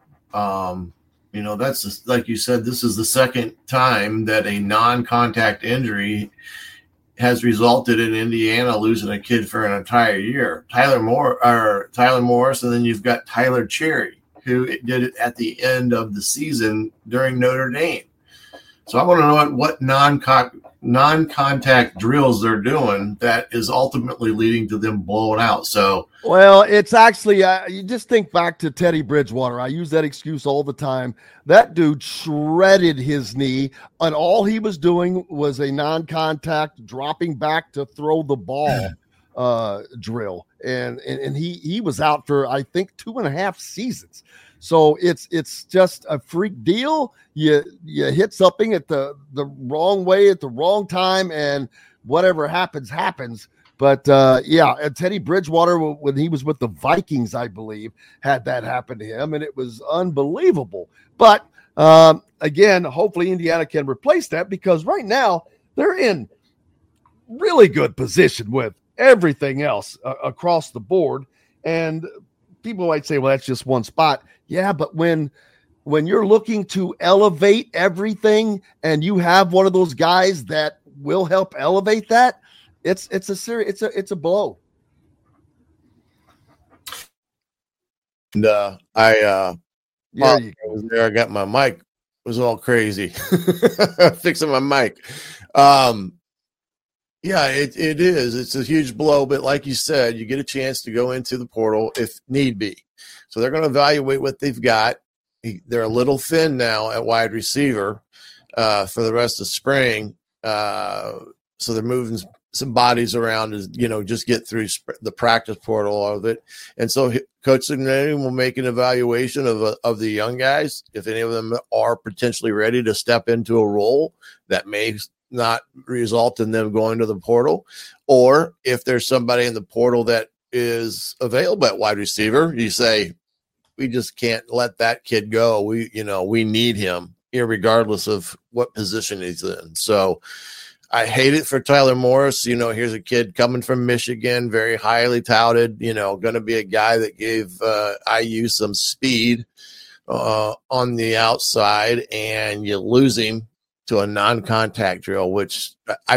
That's just, like you said, this is the second time that a non-contact injury has resulted in Indiana losing a kid for an entire year. Tyler Morris, and then you've got Tyler Cherry, who did it at the end of the season during Notre Dame. So I want to know what non-contact drills they're doing that is ultimately leading to them blowing out. So, well, it's actually you just think back to Teddy Bridgewater. I use that excuse all the time. That dude shredded his knee, and all he was doing was a non-contact dropping back to throw the ball drill, and he was out for, I think, 2.5 seasons. So it's just a freak deal. You hit something at the wrong way at the wrong time, and whatever happens. But and Teddy Bridgewater, when he was with the Vikings, I believe, had that happen to him, and it was unbelievable. But again, hopefully Indiana can replace that, because right now they're in really good position with everything else across the board. And people might say, well, that's just one spot. Yeah, but when you're looking to elevate everything and you have one of those guys that will help elevate that, it's a blow. And I was there. I got my mic. It was all crazy. Fixing my mic. Yeah, it is. It's a huge blow, but like you said, you get a chance to go into the portal if need be. So they're going to evaluate what they've got. They're a little thin now at wide receiver for the rest of spring. So they're moving some bodies around to, just get through the practice portal of it. And so Coach Cignetti will make an evaluation of the young guys, if any of them are potentially ready to step into a role that may not result in them going to the portal, or if there's somebody in the portal that is available at wide receiver, you say, we just can't let that kid go. We need him irregardless of what position he's in. So I hate it for Tyler Morris. Here's a kid coming from Michigan, very highly touted, going to be a guy that gave IU some speed on the outside, and you lose him to a non-contact drill, which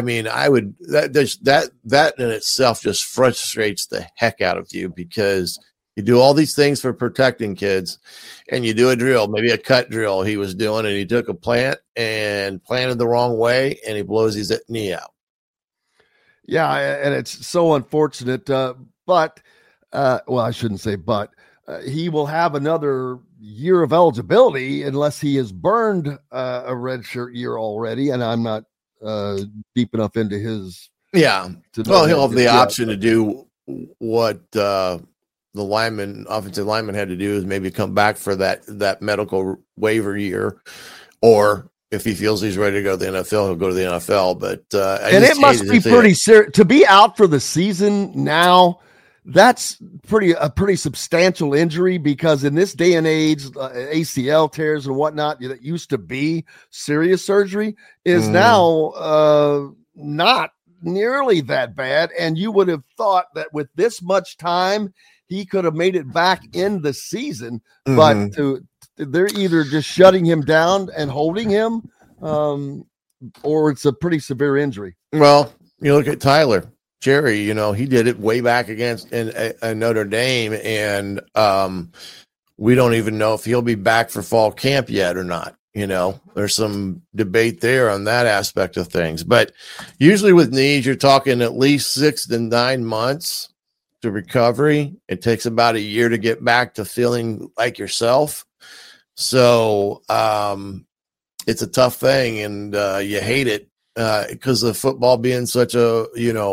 that in itself just frustrates the heck out of you, because you do all these things for protecting kids, and you do a drill, maybe a cut drill he was doing, and he took a plant and planted the wrong way, and he blows his knee out. Yeah, and it's so unfortunate. But I shouldn't say but. He will have another year of eligibility unless he has burned a redshirt year already, and I'm not deep enough into his. Yeah, well, he'll have the option to do what the offensive lineman had to do, is maybe come back for that medical waiver year, or if he feels he's ready to go to the NFL, he'll go to the NFL. But and it must be pretty serious to be out for the season now. That's a pretty substantial injury, because in this day and age, ACL tears and whatnot that used to be serious surgery is now not nearly that bad. And you would have thought that with this much time, he could have made it back in the season, but they're either just shutting him down and holding him, or it's a pretty severe injury. Well, you look at Tyler Jerry, he did it way back against in Notre Dame, and we don't even know if he'll be back for fall camp yet or not. There's some debate there on that aspect of things. But usually with knees, you're talking at least 6 to 9 months to recovery. It takes about a year to get back to feeling like yourself. So it's a tough thing, and you hate it because of football being such a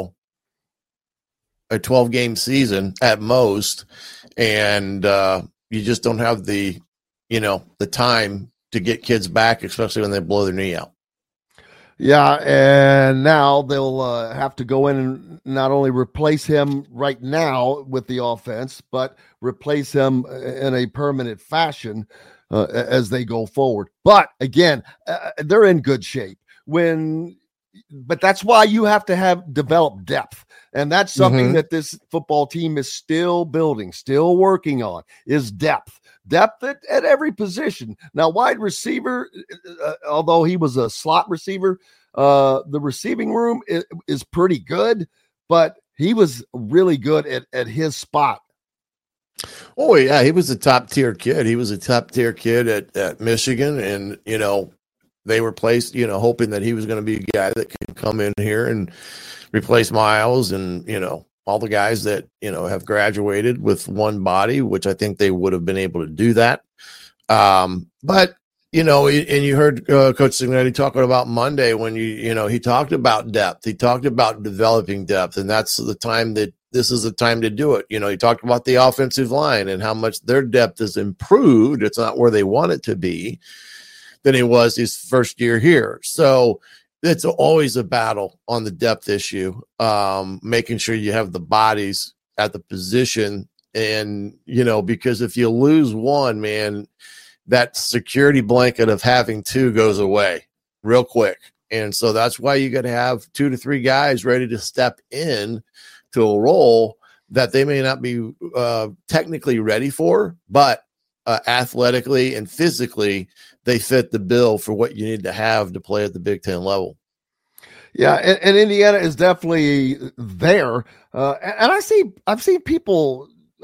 12-game season at most, and you just don't have the time to get kids back, especially when they blow their knee out. Yeah, and now they'll have to go in and not only replace him right now with the offense, but replace him in a permanent fashion as they go forward. But again, they're in good shape. But that's why you have to have developed depth. And that's something that this football team is still building, still working on, is depth at every position. Now, wide receiver, although he was a slot receiver, the receiving room is pretty good, but he was really good at his spot. Oh, yeah, he was a top-tier kid. He was a top-tier kid at Michigan, and, they were placed, hoping that he was going to be a guy that can come in here and replace Miles and, all the guys that, have graduated with one body, which I think they would have been able to do that. But, and you heard Coach Cignetti talking about Monday when he talked about depth. He talked about developing depth, and that's the time that this is the time to do it. He talked about the offensive line and how much their depth has improved. It's not where they want it to be than he was his first year here. So it's always a battle on the depth issue, making sure you have the bodies at the position. And, because if you lose one, man, that security blanket of having two goes away real quick. And so that's why you got to have 2 to 3 guys ready to step in to a role that they may not be technically ready for, but athletically and physically, they fit the bill for what you need to have to play at the Big Ten level. Yeah, and Indiana is definitely there. And I've seen people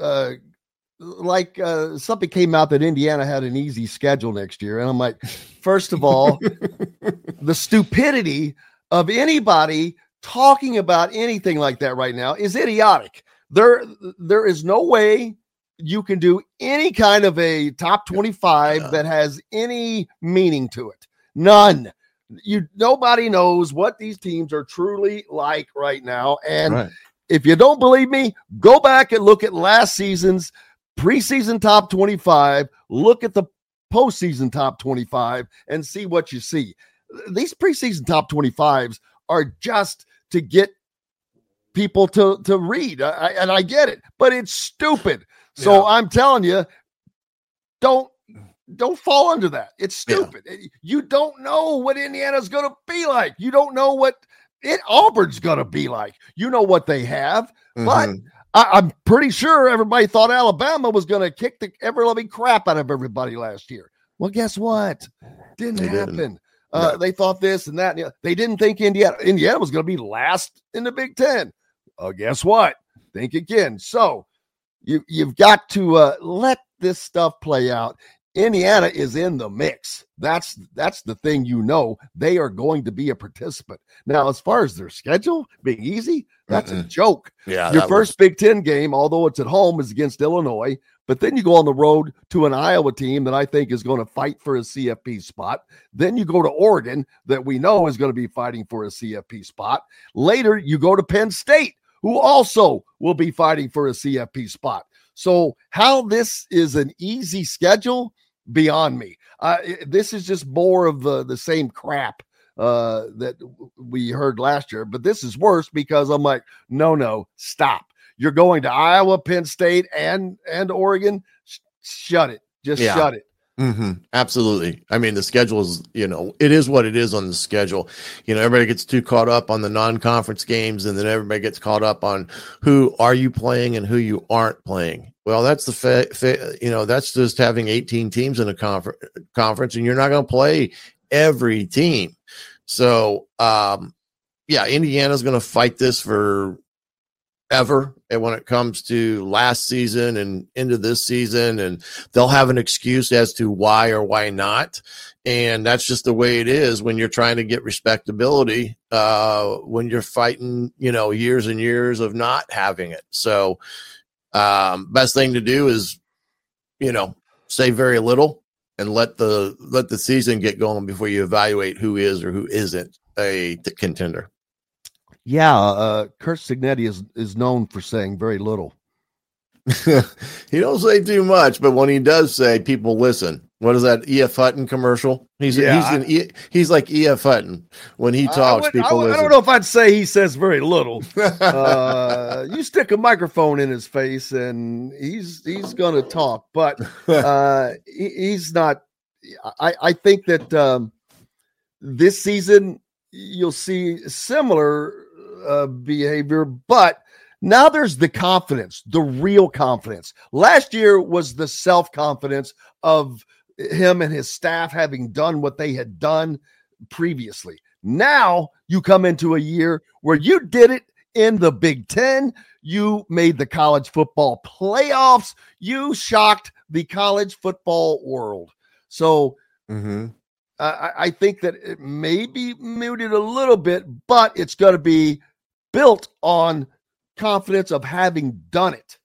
something came out that Indiana had an easy schedule next year. And I'm like, first of all, the stupidity of anybody talking about anything like that right now is idiotic. There is no way you can do any kind of a top 25 that has any meaning to it. None. Nobody knows what these teams are truly like right now. And if you don't believe me, go back and look at last season's preseason top 25, look at the postseason top 25 and see what you see. These preseason top 25s are just to get people to read. And I get it, but it's stupid. So I'm telling you, don't fall under that. It's stupid. Yeah. You don't know what Indiana's going to be like. You don't know what Auburn's going to be like. You know what they have, but I'm pretty sure everybody thought Alabama was going to kick the ever-loving crap out of everybody last year. Well, guess what? Didn't happen. They thought this and that. They didn't think Indiana was going to be last in the Big Ten. Guess what? Think again. So you've got to let this stuff play out. Indiana is in the mix. That's the thing. They are going to be a participant. Now, as far as their schedule being easy, that's a joke. Yeah, your first Big Ten game, although it's at home, is against Illinois. But then you go on the road to an Iowa team that I think is going to fight for a CFP spot. Then you go to Oregon that we know is going to be fighting for a CFP spot. Later, you go to Penn State, who also will be fighting for a CFP spot. So how this is an easy schedule, beyond me. This is just more of the same crap that we heard last year, but this is worse because I'm like, no, stop. You're going to Iowa, Penn State, and Oregon. Shut it. Just shut it. Absolutely. I mean, the schedule is, it is what it is on the schedule. Everybody gets too caught up on the non-conference games, and then everybody gets caught up on who are you playing and who you aren't playing. Well, that's that's just having 18 teams in a conference, and you're not going to play every team. So, Indiana's going to fight this for ever. And when it comes to last season and into this season, and they'll have an excuse as to why or why not. And that's just the way it is when you're trying to get respectability, when you're fighting, years and years of not having it. So, best thing to do is, say very little and let the season get going before you evaluate who is or who isn't a contender. Yeah, Curt Cignetti is known for saying very little. He don't say too much, but when he does say, people listen. What is that E.F. Hutton commercial? He's like E.F. Hutton. When he talks, people listen. I don't know if I'd say he says very little. You stick a microphone in his face and he's going to talk, but he's not. I think that this season you'll see similar behavior, but now there's the confidence, the real confidence. Last year was the self-confidence of him and his staff having done what they had done previously. Now you come into a year where you did it in the Big Ten. You made the college football playoffs. You shocked the college football world. So I think that it may be muted a little bit, but it's going to be built on confidence of having done it.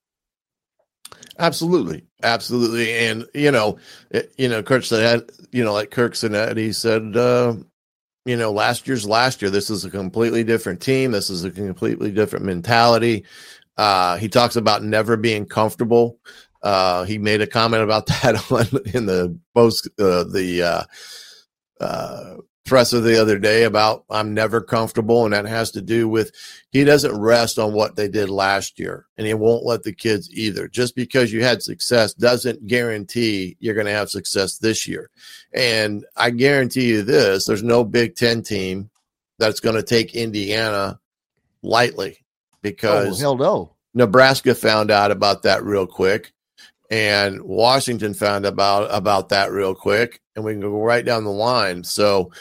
Absolutely. And, Curt said, like Curt Cignetti said, last year, this is a completely different team. This is a completely different mentality. He talks about never being comfortable. He made a comment about that in the post, presser the other day about I'm never comfortable, and that has to do with he doesn't rest on what they did last year, and he won't let the kids either. Just because you had success doesn't guarantee you're going to have success this year. And I guarantee you this, there's no Big Ten team that's going to take Indiana lightly, because hell no. Nebraska found out about that real quick, and Washington found about that real quick, and we can go right down the line. So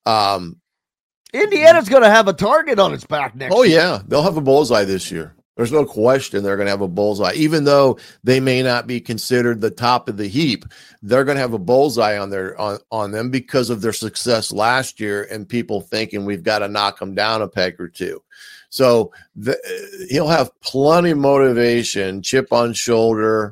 Indiana's going to have a target on its back next year. Yeah, they'll have a bullseye this year. There's no question they're going to have a bullseye. Even though they may not be considered the top of the heap, they're going to have a bullseye on them because of their success last year and people thinking we've got to knock them down a peg or two. So he'll have plenty of motivation, chip on shoulder,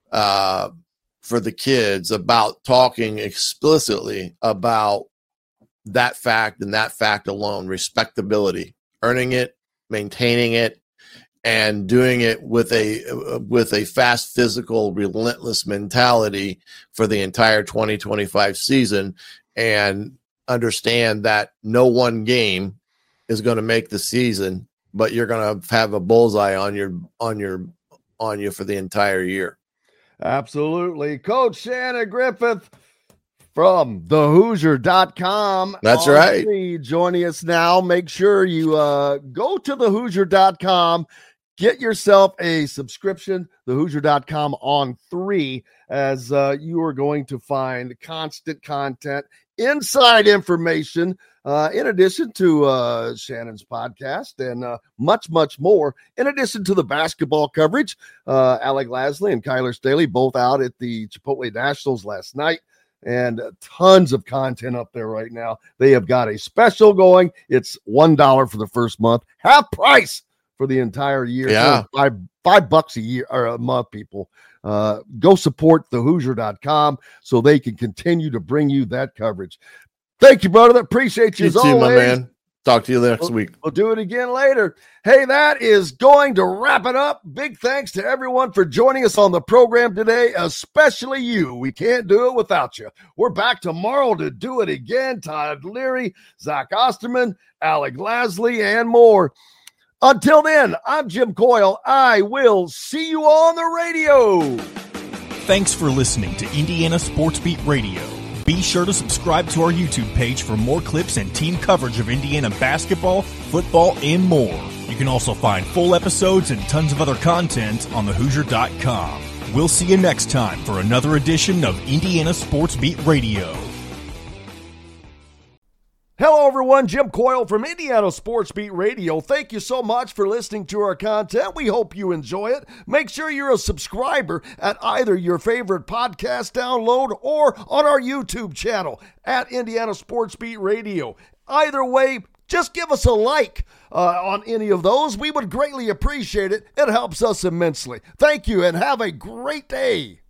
for the kids about talking explicitly about that fact and that fact alone, respectability, earning it, maintaining it, and doing it with a fast, physical, relentless mentality for the entire 2025 season, and understand that no one game is going to make the season, but you're going to have a bullseye on you for the entire year. Absolutely. Coach Shannon Griffith from thehoosier.com. That's right. Joining us now. Make sure you go to thehoosier.com, get yourself a subscription, thehoosier.com on 3, as you are going to find constant content, inside information, in addition to Shannon's podcast and much, much more. In addition to the basketball coverage, Alec Lasley and Kyler Staley both out at the Chipotle Nationals last night, and tons of content up there right now. They have got a special going. It's $1 for the first month, half price for the entire year. Yeah, $5 a year or a month, people. Go support thehoosier.com so they can continue to bring you that coverage. Thank you, brother. Appreciate you as always. My man. Talk to you next week. We'll do it again later. Hey, that is going to wrap it up. Big thanks to everyone for joining us on the program today, especially you. We can't do it without you. We're back tomorrow to do it again. Todd Leary, Zach Osterman, Alec Lasley, and more. Until then, I'm Jim Coyle. I will see you on the radio. Thanks for listening to Indiana Sports Beat Radio. Be sure to subscribe to our YouTube page for more clips and team coverage of Indiana basketball, football, and more. You can also find full episodes and tons of other content on thehoosier.com. We'll see you next time for another edition of Indiana Sports Beat Radio. Hello, everyone. Jim Coyle from Indiana Sports Beat Radio. Thank you so much for listening to our content. We hope you enjoy it. Make sure you're a subscriber at either your favorite podcast download or on our YouTube channel at Indiana Sports Beat Radio. Either way, just give us a like on any of those. We would greatly appreciate it. It helps us immensely. Thank you, and have a great day.